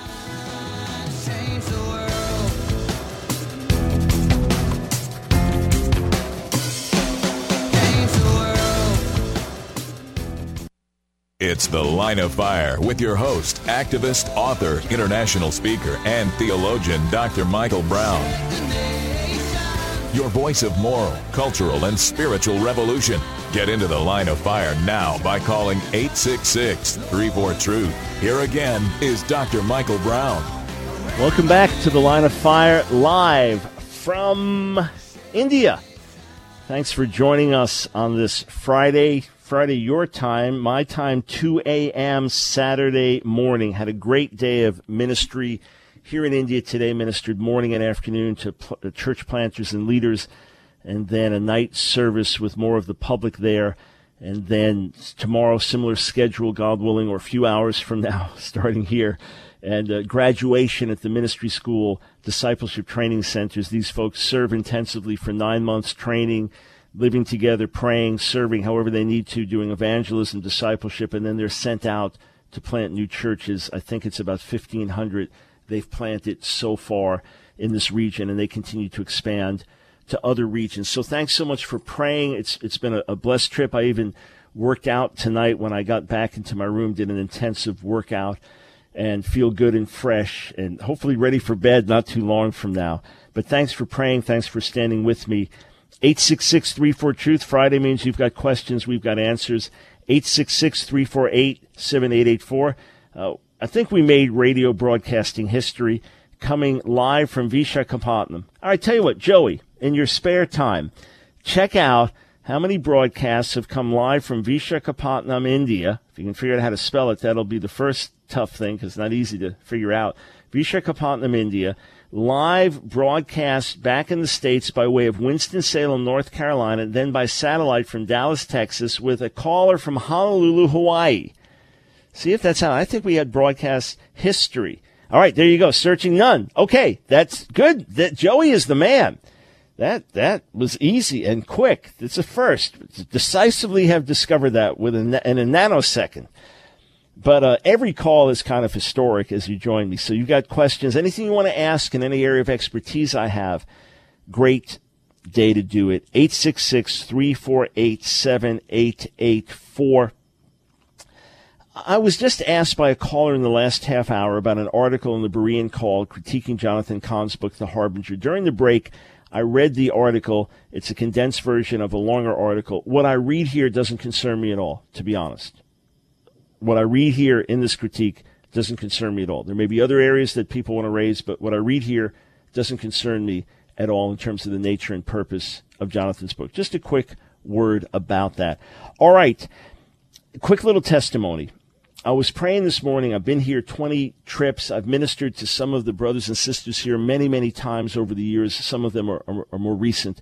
[SPEAKER 2] It's The Line of Fire with your host, activist, author, international speaker, and theologian, Dr. Michael Brown. your voice of moral, cultural, and spiritual revolution. Get into the Line of Fire now by calling 866-34-TRUTH. Here again is Dr. Michael Brown.
[SPEAKER 1] Welcome back to the Line of Fire, live from India. Thanks for joining us on this Friday your time, my time, 2 a.m. Saturday morning. Had a great day of ministry here in India today, ministered morning and afternoon to church planters and leaders, and then a night service with more of the public there. And then tomorrow, similar schedule, God willing, or a few hours from now, starting here. And graduation at the ministry school, discipleship training centers. These folks serve intensively for 9 months training, living together, praying, serving however they need to, doing evangelism, discipleship, and then they're sent out to plant new churches. I think it's about 1,500 they've planted so far in this region, and they continue to expand to other regions. So thanks so much for praying. It's been a blessed trip. I even worked out tonight when I got back into my room, did an intensive workout, and feel good and fresh and hopefully ready for bed not too long from now. But thanks for praying. Thanks for standing with me. 866-34-TRUTH. Friday means you've got questions, we've got answers. 866-348-7884. I think we made radio broadcasting history coming live from Visakhapatnam. All right, tell you what, Joey, in your spare time, check out how many broadcasts have come live from Visakhapatnam, India. If you can figure out how to spell it, that'll be the first tough thing because it's not easy to figure out. Visakhapatnam, India. Live broadcast back in the States by way of Winston-Salem, North Carolina, then by satellite from Dallas, Texas, with a caller from Honolulu, Hawaii. See if that's how. I think we had broadcast history. All right, there you go. Searching none. Okay, that's good. That Joey is the man. That was easy and quick. It's a first. Decisively have discovered that in a nanosecond. But every call is kind of historic as you join me. So you've got questions, anything you want to ask in any area of expertise I have, great day to do it. 866-348-7884. I was just asked by a caller in the last half hour about an article in the Berean Call critiquing Jonathan Cahn's book, The Harbinger. During the break, I read the article. It's a condensed version of a longer article. What I read here doesn't concern me at all, to be honest. What I read here in this critique doesn't concern me at all. There may be other areas that people want to raise, but what I read here doesn't concern me at all in terms of the nature and purpose of Jonathan's book. Just a quick word about that. All right, quick little testimony. I was praying this morning. I've been here 20 trips. I've ministered to some of the brothers and sisters here many, many times over the years. Some of them are more recent.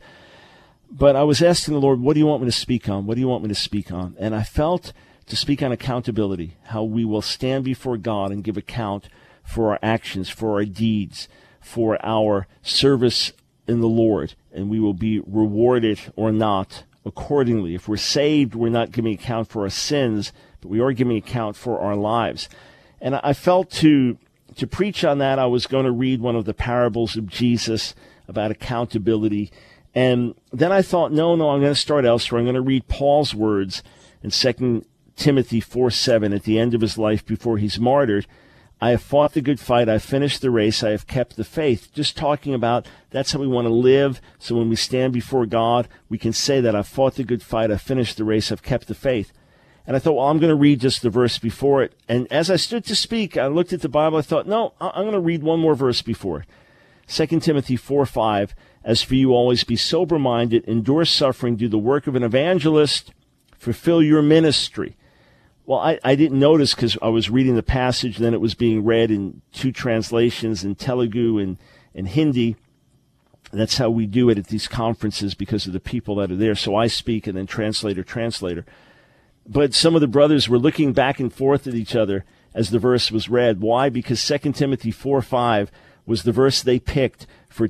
[SPEAKER 1] But I was asking the Lord, what do you want me to speak on? What do you want me to speak on? And I felt to speak on accountability, how we will stand before God and give account for our actions, for our deeds, for our service in the Lord, and we will be rewarded or not accordingly. If we're saved, we're not giving account for our sins, but we are giving account for our lives. And I felt to preach on that, I was going to read one of the parables of Jesus about accountability. And then I thought, no, I'm going to start elsewhere. I'm going to read Paul's words in 2 Timothy 4:7 at the end of his life before he's martyred. I have fought the good fight. I've finished the race. I have kept the faith. Just talking about that's how we want to live. So when we stand before God, we can say that I've fought the good fight. I've finished the race. I've kept the faith. And I thought, well, I'm going to read just the verse before it. And as I stood to speak, I looked at the Bible. I thought, no, I'm going to read one more verse before it. 2 Timothy 4:5, as for you, always be sober-minded, endure suffering, do the work of an evangelist, fulfill your ministry. Well, I didn't notice because I was reading the passage, then it was being read in two translations, in Telugu and Hindi. That's how we do it at these conferences because of the people that are there. So I speak and then translator. But some of the brothers were looking back and forth at each other as the verse was read. Why? Because 2 Timothy 4:5 was the verse they picked for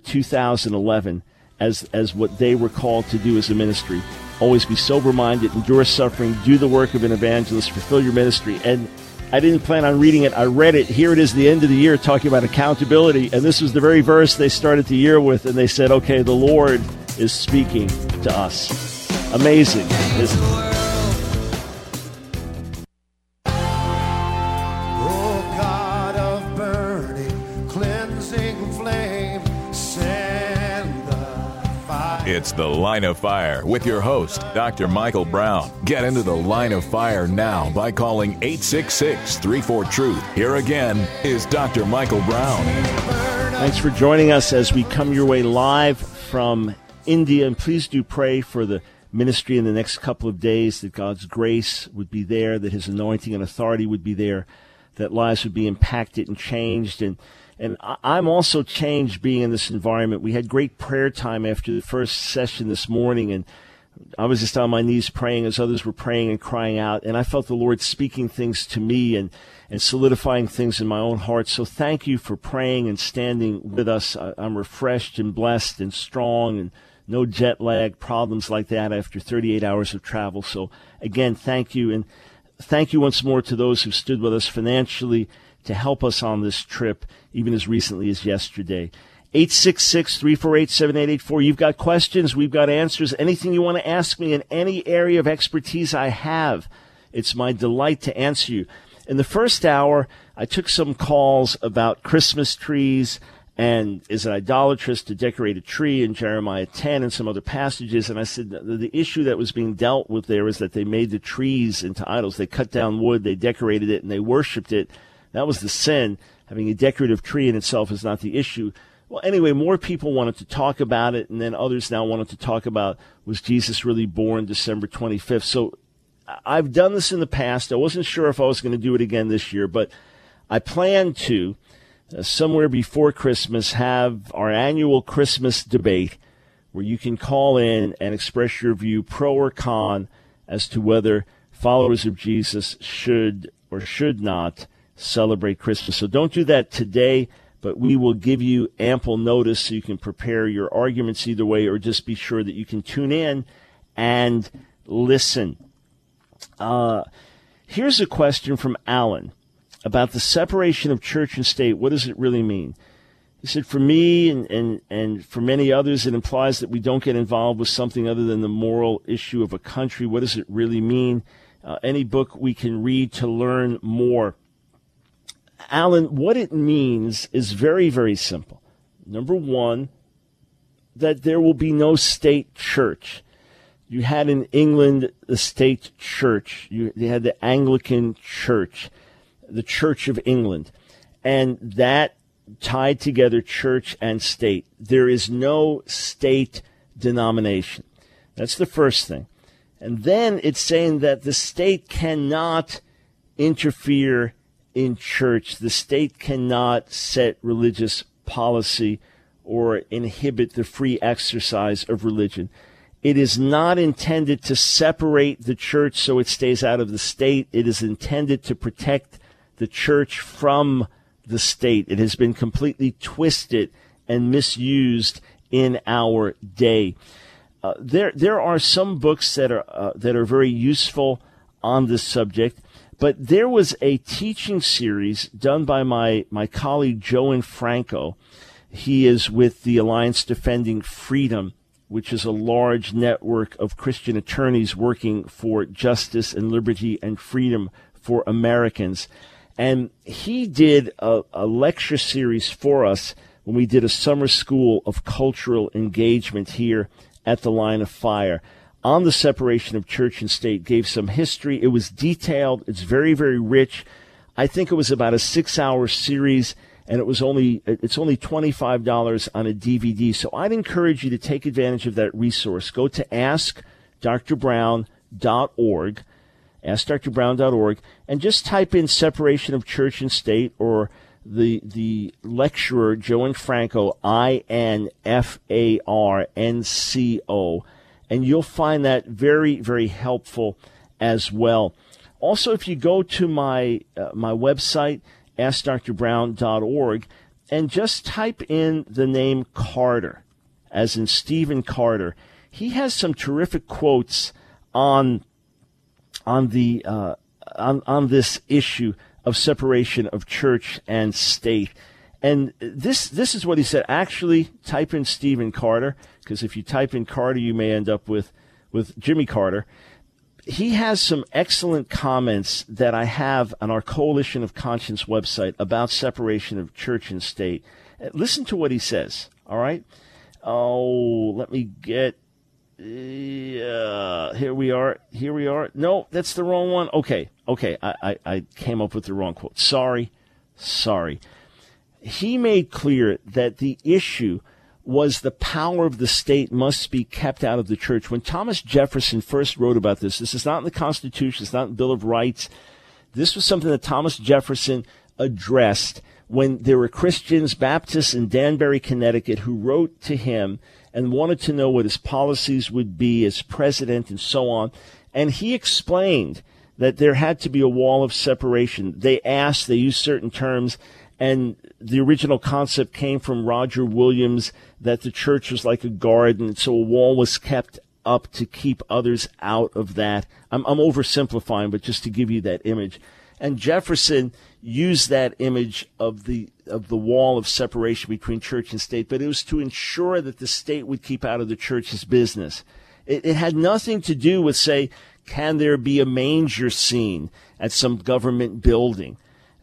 [SPEAKER 1] 2011 as what they were called to do as a ministry. Always be sober-minded, endure suffering, do the work of an evangelist, fulfill your ministry. And I didn't plan on reading it. I read it. Here it is, the end of the year, talking about accountability. And this was the very verse they started the year with. And they said, okay, the Lord is speaking to us. Amazing, isn't it?
[SPEAKER 2] It's The Line of Fire with your host, Dr. Michael Brown. Get into the Line of Fire now by calling 866-34-TRUTH. Here again is Dr. Michael Brown.
[SPEAKER 1] Thanks for joining us as we come your way live from India. And please do pray for the ministry in the next couple of days, that God's grace would be there, that his anointing and authority would be there, that lives would be impacted and changed. And I'm also changed being in this environment. We had great prayer time after the first session this morning, and I was just on my knees praying as others were praying and crying out, and I felt the Lord speaking things to me and solidifying things in my own heart. So thank you for praying and standing with us. I'm refreshed and blessed and strong, and no jet lag, problems like that after 38 hours of travel. So again, thank you, and thank you once more to those who stood with us financially to help us on this trip, even as recently as yesterday. 866-348-7884. You've got questions. We've got answers. Anything you want to ask me in any area of expertise I have, it's my delight to answer you. In the first hour, I took some calls about Christmas trees and is it idolatrous to decorate a tree in Jeremiah 10 and some other passages. And I said the issue that was being dealt with there is that they made the trees into idols. They cut down wood, they decorated it, and they worshipped it. That was the sin. Having a decorative tree in itself is not the issue. Well, anyway, more people wanted to talk about it, and then others now wanted to talk about, was Jesus really born December 25th? So I've done this in the past. I wasn't sure if I was going to do it again this year, but I plan to, somewhere before Christmas, have our annual Christmas debate where you can call in and express your view, pro or con, as to whether followers of Jesus should or should not celebrate Christmas. So don't do that today, but we will give you ample notice so you can prepare your arguments either way, or just be sure that you can tune in and listen. Here's a question from Alan about the separation of church and state. What does it really mean? He said, for me and for many others, it implies that we don't get involved with something other than the moral issue of a country. What does it really mean? Any book we can read to learn more. Alan, what it means is very, very simple. Number one, that there will be no state church. You had in England the state church. You had the Anglican Church, the Church of England, and that tied together church and state. There is no state denomination. That's the first thing. And then it's saying that the state cannot interfere in church. The state cannot set religious policy or inhibit the free exercise of religion. It is not intended to separate the church so it stays out of the state. It is intended to protect the church from the state. It has been completely twisted and misused in our day. There are some books that are very useful on this subject. But there was a teaching series done by my colleague Joan Franco. He is with the Alliance Defending Freedom, which is a large network of Christian attorneys working for justice and liberty and freedom for Americans. And he did a lecture series for us when we did a summer school of cultural engagement here at the Line of Fire on the separation of church and state, gave some history. It was detailed. It's very, very rich. I think it was about a 6-hour series, and it's only $25 on a DVD. So I'd encourage you to take advantage of that resource. Go to AskDrBrown.org, AskDrBrown.org, and just type in separation of church and state, or the lecturer, Joan Franco, INFARNCO, and you'll find that very, very helpful as well. Also, if you go to my website, AskDrBrown.org, and just type in the name Carter, as in Stephen Carter, he has some terrific quotes on this issue of separation of church and state. And this is what he said. Actually, type in Stephen Carter, because if you type in Carter, you may end up with Jimmy Carter. He has some excellent comments that I have on our Coalition of Conscience website about separation of church and state. Listen to what he says, all right? let me get, here we are. No, that's the wrong one. Okay, I came up with the wrong quote. Sorry. He made clear that the issue was the power of the state must be kept out of the church. When Thomas Jefferson first wrote about this is not in the Constitution, it's not in the Bill of Rights. This was something that Thomas Jefferson addressed when there were Christians, Baptists in Danbury, Connecticut, who wrote to him and wanted to know what his policies would be as president and so on. And he explained that there had to be a wall of separation. They used certain terms, and the original concept came from Roger Williams, that the church was like a garden, so a wall was kept up to keep others out of that. I'm oversimplifying, but just to give you that image. And Jefferson used that image of the wall of separation between church and state, but it was to ensure that the state would keep out of the church's business. It had nothing to do with, say, can there be a manger scene at some government building?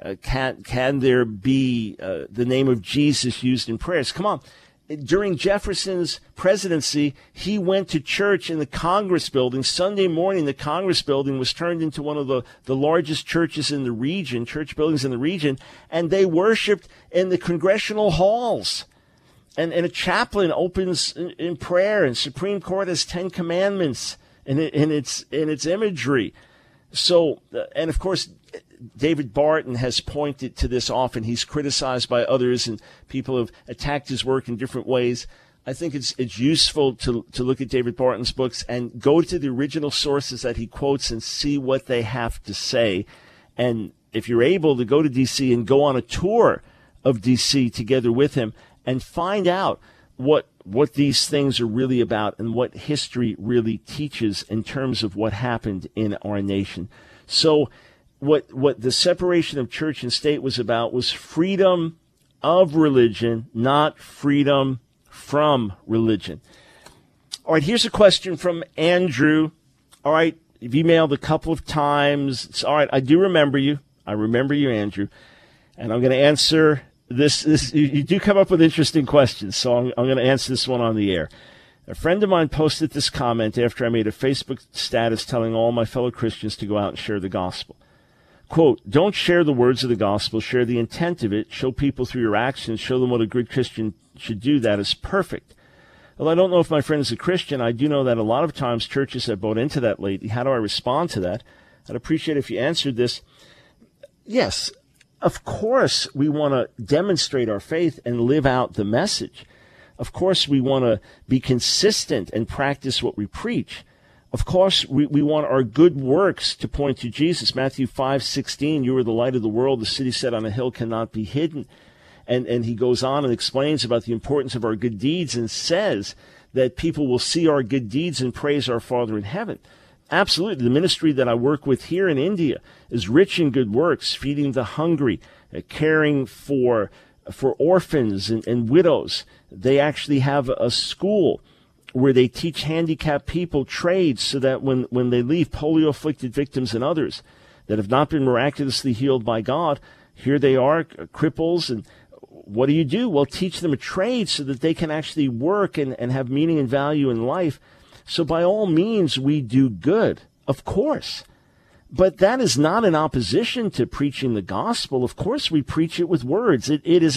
[SPEAKER 1] Can there be the name of Jesus used in prayers? Come on. During Jefferson's presidency, he went to church in the Congress building. Sunday morning, the Congress building was turned into one of the largest churches in the region, church buildings in the region, and they worshiped in the congressional halls. And a chaplain opens in prayer, and Supreme Court has 10 commandments in its imagery. So, and of course, David Barton has pointed to this often. He's criticized by others, and people have attacked his work in different ways. I think it's useful to look at David Barton's books and go to the original sources that he quotes and see what they have to say. And if you're able to go to D.C. and go on a tour of D.C. together with him and find out what these things are really about and what history really teaches in terms of what happened in our nation. So what the separation of church and state was about was freedom of religion, not freedom from religion. All right, here's a question from Andrew. All right, you've emailed a couple of times. All right, I do remember you. I remember you, Andrew. And I'm going to answer this. You do come up with interesting questions, so I'm going to answer this one on the air. A friend of mine posted this comment after I made a Facebook status telling all my fellow Christians to go out and share the gospel. Quote, don't share the words of the gospel, share the intent of it, show people through your actions, show them what a good Christian should do. That is perfect. Well, I don't know if my friend is a Christian. I do know that a lot of times churches have bought into that lately. How do I respond to that? I'd appreciate if you answered this. Yes, of course we want to demonstrate our faith and live out the message. Of course we want to be consistent and practice what we preach. Of course, we want our good works to point to Jesus. Matthew 5:16, you are the light of the world. The city set on a hill cannot be hidden. And he goes on and explains about the importance of our good deeds and says that people will see our good deeds and praise our Father in heaven. Absolutely. The ministry that I work with here in India is rich in good works, feeding the hungry, caring for orphans and widows. They actually have a school where they teach handicapped people trades so that when they leave, polio-afflicted victims and others that have not been miraculously healed by God, here they are, cripples. And what do? Well, teach them a trade so that they can actually work and have meaning and value in life. So by all means, we do good, of course. But that is not in opposition to preaching the gospel. Of course, we preach it with words. It is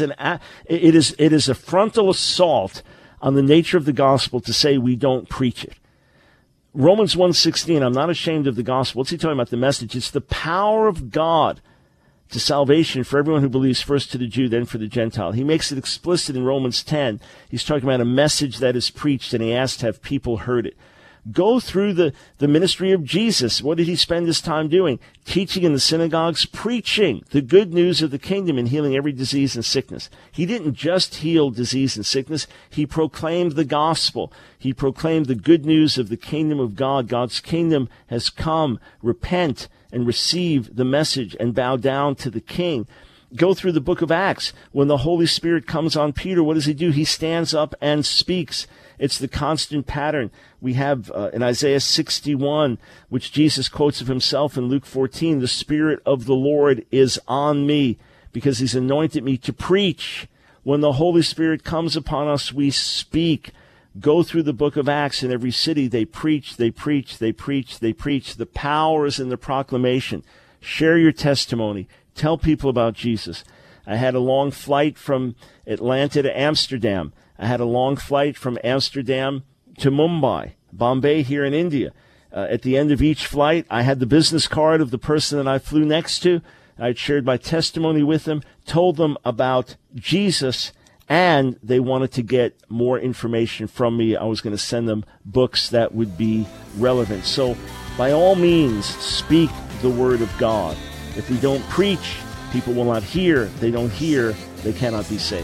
[SPEAKER 1] a frontal assault on the nature of the gospel to say we don't preach it. Romans 1:16, I'm not ashamed of the gospel. What's he talking about? The message. It's the power of God to salvation for everyone who believes, first to the Jew, then for the Gentile. He makes it explicit in Romans 10. He's talking about a message that is preached, and he asks to have people heard it. Go through the ministry of Jesus. What did he spend his time doing? Teaching in the synagogues, preaching the good news of the kingdom and healing every disease and sickness. He didn't just heal disease and sickness. He proclaimed the gospel. He proclaimed the good news of the kingdom of God. God's kingdom has come. Repent and receive the message and bow down to the King. Go through the book of Acts. When the Holy Spirit comes on Peter, what does he do? He stands up and speaks. It's the constant pattern. We have in Isaiah 61, which Jesus quotes of himself in Luke 14, the Spirit of the Lord is on me because he's anointed me to preach. When the Holy Spirit comes upon us, we speak. Go through the book of Acts. In every city, they preach, they preach, they preach, they preach. The power is in the proclamation. Share your testimony. Tell people about Jesus. I had a long flight from Atlanta to Amsterdam. I had a long flight from Amsterdam to Mumbai, Bombay here in India. At the end of each flight, I had the business card of the person that I flew next to. I shared my testimony with them, told them about Jesus, and they wanted to get more information from me. I was going to send them books that would be relevant. So by all means, speak the word of God. If we don't preach, people will not hear. They don't hear, they cannot be saved.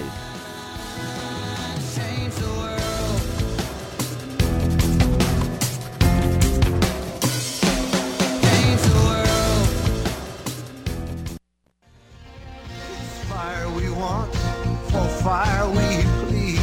[SPEAKER 4] Fire we want, for fire we plead.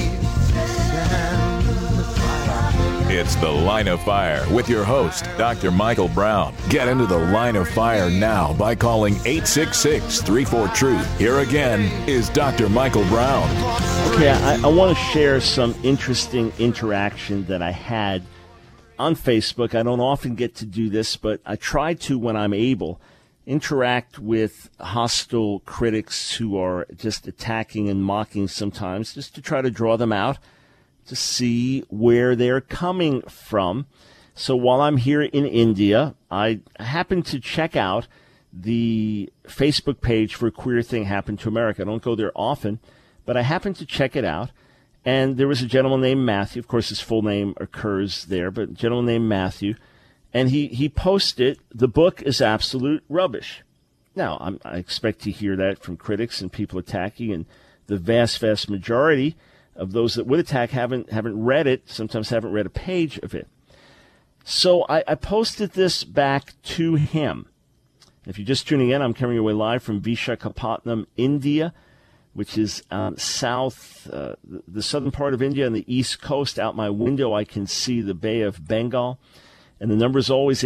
[SPEAKER 4] Send the fire.
[SPEAKER 2] It's The Line of Fire with your host, Dr. Michael Brown. Get into the Line of Fire now by calling 866-34-TRUTH. Here again is Dr. Michael Brown.
[SPEAKER 1] Okay, I want to share some interesting interaction that I had on Facebook. I don't often get to do this, but I try to when I'm able. Interact with hostile critics who are just attacking and mocking sometimes, just to try to draw them out, to see where they're coming from. So while I'm here in India, I happened to check out the Facebook page for Queer Thing Happened to America. I don't go there often, but I happened to check it out. And there was a gentleman named Matthew. Of course, his full name occurs there, but a gentleman named Matthew. And he posted, the book is absolute rubbish. Now, I expect to hear that from critics and people attacking, and the vast, vast majority of those that would attack haven't read it, sometimes haven't read a page of it. So I posted this back to him. If you're just tuning in, I'm coming your way live from Vishakhapatnam, India, which is the southern part of India on the east coast. Out my window, I can see the Bay of Bengal. And the number is always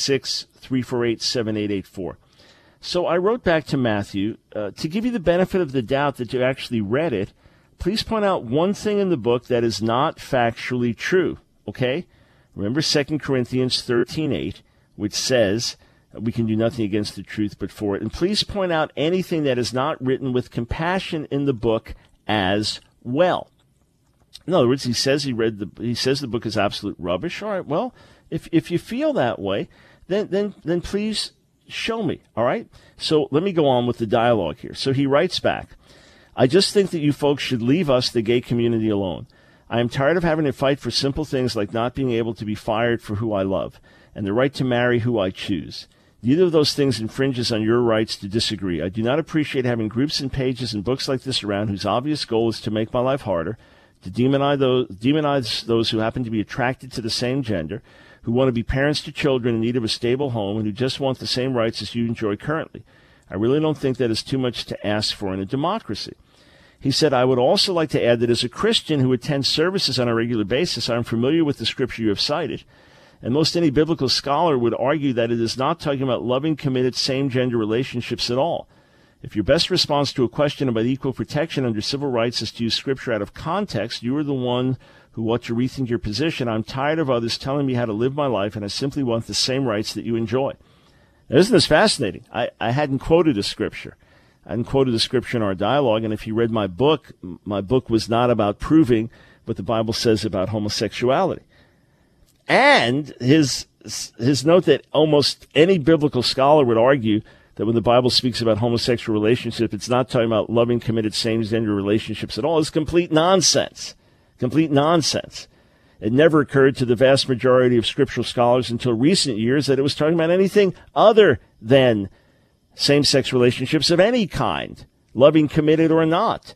[SPEAKER 1] 866-348-7884. So I wrote back to Matthew, to give you the benefit of the doubt that you actually read it, please point out one thing in the book that is not factually true, okay? Remember 2 Corinthians 13:8, which says we can do nothing against the truth but for it. And please point out anything that is not written with compassion in the book as well. In other words, he says the book is absolute rubbish. All right, well, if you feel that way, then please show me, all right? So let me go on with the dialogue here. So he writes back, I just think that you folks should leave us, the gay community, alone. I am tired of having to fight for simple things like not being able to be fired for who I love and the right to marry who I choose. Neither of those things infringes on your rights to disagree. I do not appreciate having groups and pages and books like this around whose obvious goal is to make my life harder, to demonize those who happen to be attracted to the same gender, who want to be parents to children in need of a stable home, and who just want the same rights as you enjoy currently. I really don't think that is too much to ask for in a democracy. He said, I would also like to add that as a Christian who attends services on a regular basis, I am familiar with the scripture you have cited, and most any biblical scholar would argue that it is not talking about loving, committed, same-gender relationships at all. If your best response to a question about equal protection under civil rights is to use scripture out of context, you are the one who ought to rethink your position. I'm tired of others telling me how to live my life, and I simply want the same rights that you enjoy. Now, isn't this fascinating? I hadn't quoted a scripture. I hadn't quoted a scripture in our dialogue, and if you read my book was not about proving what the Bible says about homosexuality. And his note that almost any biblical scholar would argue that when the Bible speaks about homosexual relationships, it's not talking about loving, committed, same-gender relationships at all. It's complete nonsense. Complete nonsense. It never occurred to the vast majority of scriptural scholars until recent years that it was talking about anything other than same-sex relationships of any kind, loving, committed, or not.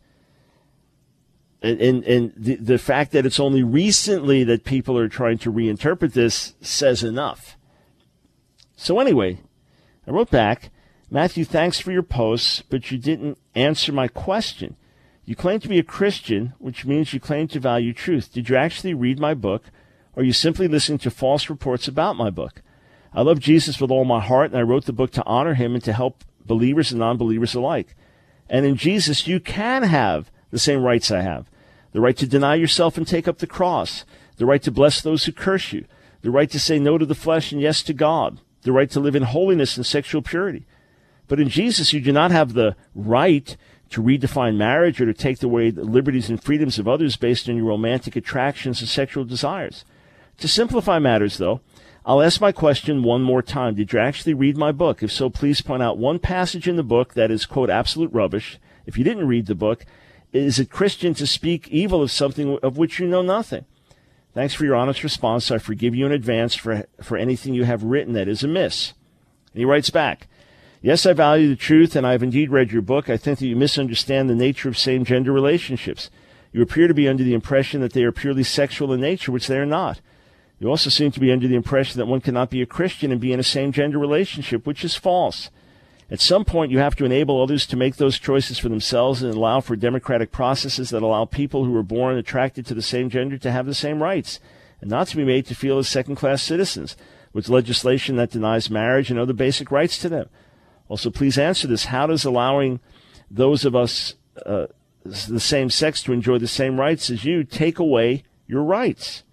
[SPEAKER 1] And the fact that it's only recently that people are trying to reinterpret this says enough. So anyway, I wrote back, Matthew, thanks for your posts, but you didn't answer my question. You claim to be a Christian, which means you claim to value truth. Did you actually read my book, or are you simply listening to false reports about my book? I love Jesus with all my heart, and I wrote the book to honor him and to help believers and non-believers alike. And in Jesus, you can have the same rights I have. The right to deny yourself and take up the cross. The right to bless those who curse you. The right to say no to the flesh and yes to God. The right to live in holiness and sexual purity. But in Jesus, you do not have the right to redefine marriage or to take away the liberties and freedoms of others based on your romantic attractions and sexual desires. To simplify matters, though, I'll ask my question one more time. Did you actually read my book? If so, please point out one passage in the book that is, quote, absolute rubbish. If you didn't read the book, is it Christian to speak evil of something of which you know nothing? Thanks for your honest response. I forgive you in advance for anything you have written that is amiss. And he writes back, yes, I value the truth, and I have indeed read your book. I think that you misunderstand the nature of same-gender relationships. You appear to be under the impression that they are purely sexual in nature, which they are not. You also seem to be under the impression that one cannot be a Christian and be in a same-gender relationship, which is false. At some point, you have to enable others to make those choices for themselves and allow for democratic processes that allow people who are born attracted to the same gender to have the same rights, and not to be made to feel as second-class citizens, with legislation that denies marriage and other basic rights to them. Also, please answer this. How does allowing those of us the same sex to enjoy the same rights as you take away your rights?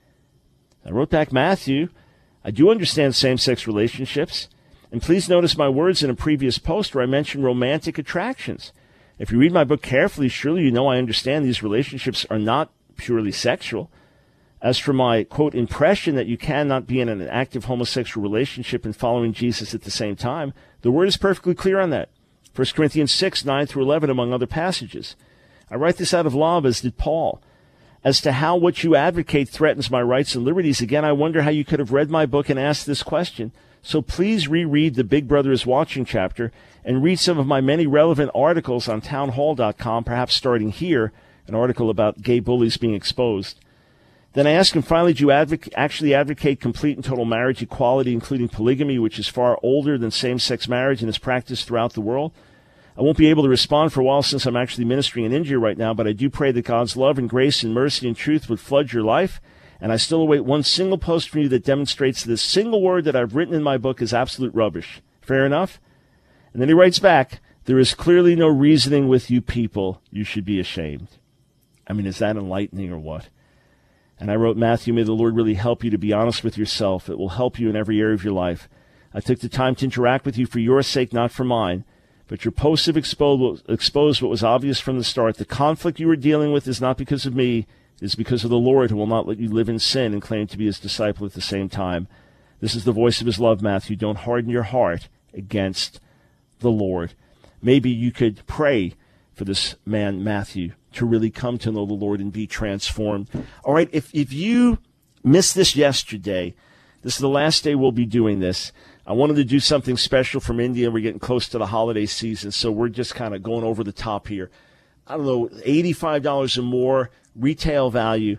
[SPEAKER 1] I wrote back, Matthew, I do understand same-sex relationships, and please notice my words in a previous post where I mentioned romantic attractions. If you read my book carefully, surely you know I understand these relationships are not purely sexual. As for my, quote, impression that you cannot be in an active homosexual relationship and following Jesus at the same time, the word is perfectly clear on that. 1 Corinthians 6, 9 through 11, among other passages. I write this out of love, as did Paul. As to how what you advocate threatens my rights and liberties, again, I wonder how you could have read my book and asked this question. So please reread the Big Brother is Watching chapter and read some of my many relevant articles on townhall.com, perhaps starting here, an article about gay bullies being exposed. Then I ask him, finally, do you actually advocate complete and total marriage equality, including polygamy, which is far older than same-sex marriage and is practiced throughout the world? I won't be able to respond for a while since I'm actually ministering in India right now, but I do pray that God's love and grace and mercy and truth would flood your life, and I still await one single post from you that demonstrates this single word that I've written in my book is absolute rubbish. Fair enough? And then he writes back, there is clearly no reasoning with you people. You should be ashamed. I mean, is that enlightening or what? And I wrote, Matthew, may the Lord really help you to be honest with yourself. It will help you in every area of your life. I took the time to interact with you for your sake, not for mine. But your posts have exposed what was obvious from the start. The conflict you were dealing with is not because of me. It is because of the Lord, who will not let you live in sin and claim to be his disciple at the same time. This is the voice of his love, Matthew. Don't harden your heart against the Lord. Maybe you could pray for this man, Matthew, to really come to know the Lord and be transformed. All right, if you missed this yesterday, this is the last day we'll be doing this. I wanted to do something special from India. We're getting close to the holiday season, so we're just kind of going over the top here. I don't know, $85 or more, retail value,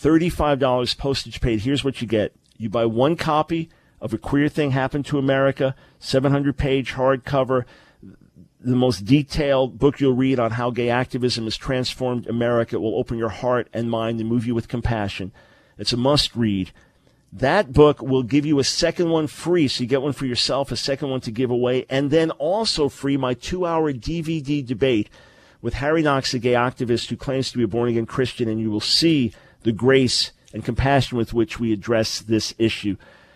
[SPEAKER 1] $35 postage paid. Here's what you get. You buy one copy of A Queer Thing Happened to America, 700-page hardcover, the most detailed book you'll read on how gay activism has transformed America. It will open your heart and mind and move you with compassion. It's a must-read. That book will give you a second one free, so you get one for yourself, a second one to give away, and then also free my 2-hour DVD debate with Harry Knox, a gay activist who claims to be a born-again Christian, and you will see the grace and compassion with which we address this issue.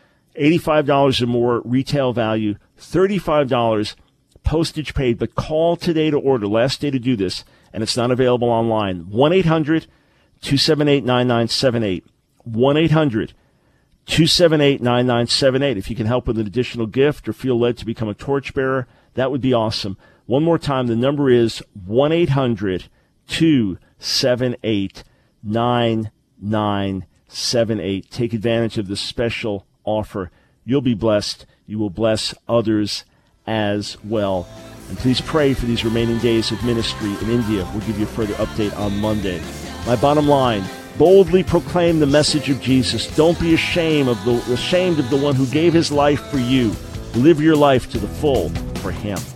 [SPEAKER 1] $85 or more retail value, $35 postage paid, but call today to order. Last day to do this, and it's not available online. 1-800-278-9978. 1-800-278-9978. If you can help with an additional gift or feel led to become a torchbearer, that would be awesome. One more time, the number is 1-800-278-9978. Take advantage of this special offer. You'll be blessed. You will bless others as well. And please pray for these remaining days of ministry in India. We'll give you a further update on Monday. My bottom line, boldly proclaim the message of Jesus. Don't be ashamed of the one who gave his life for you. Live your life to the full for him.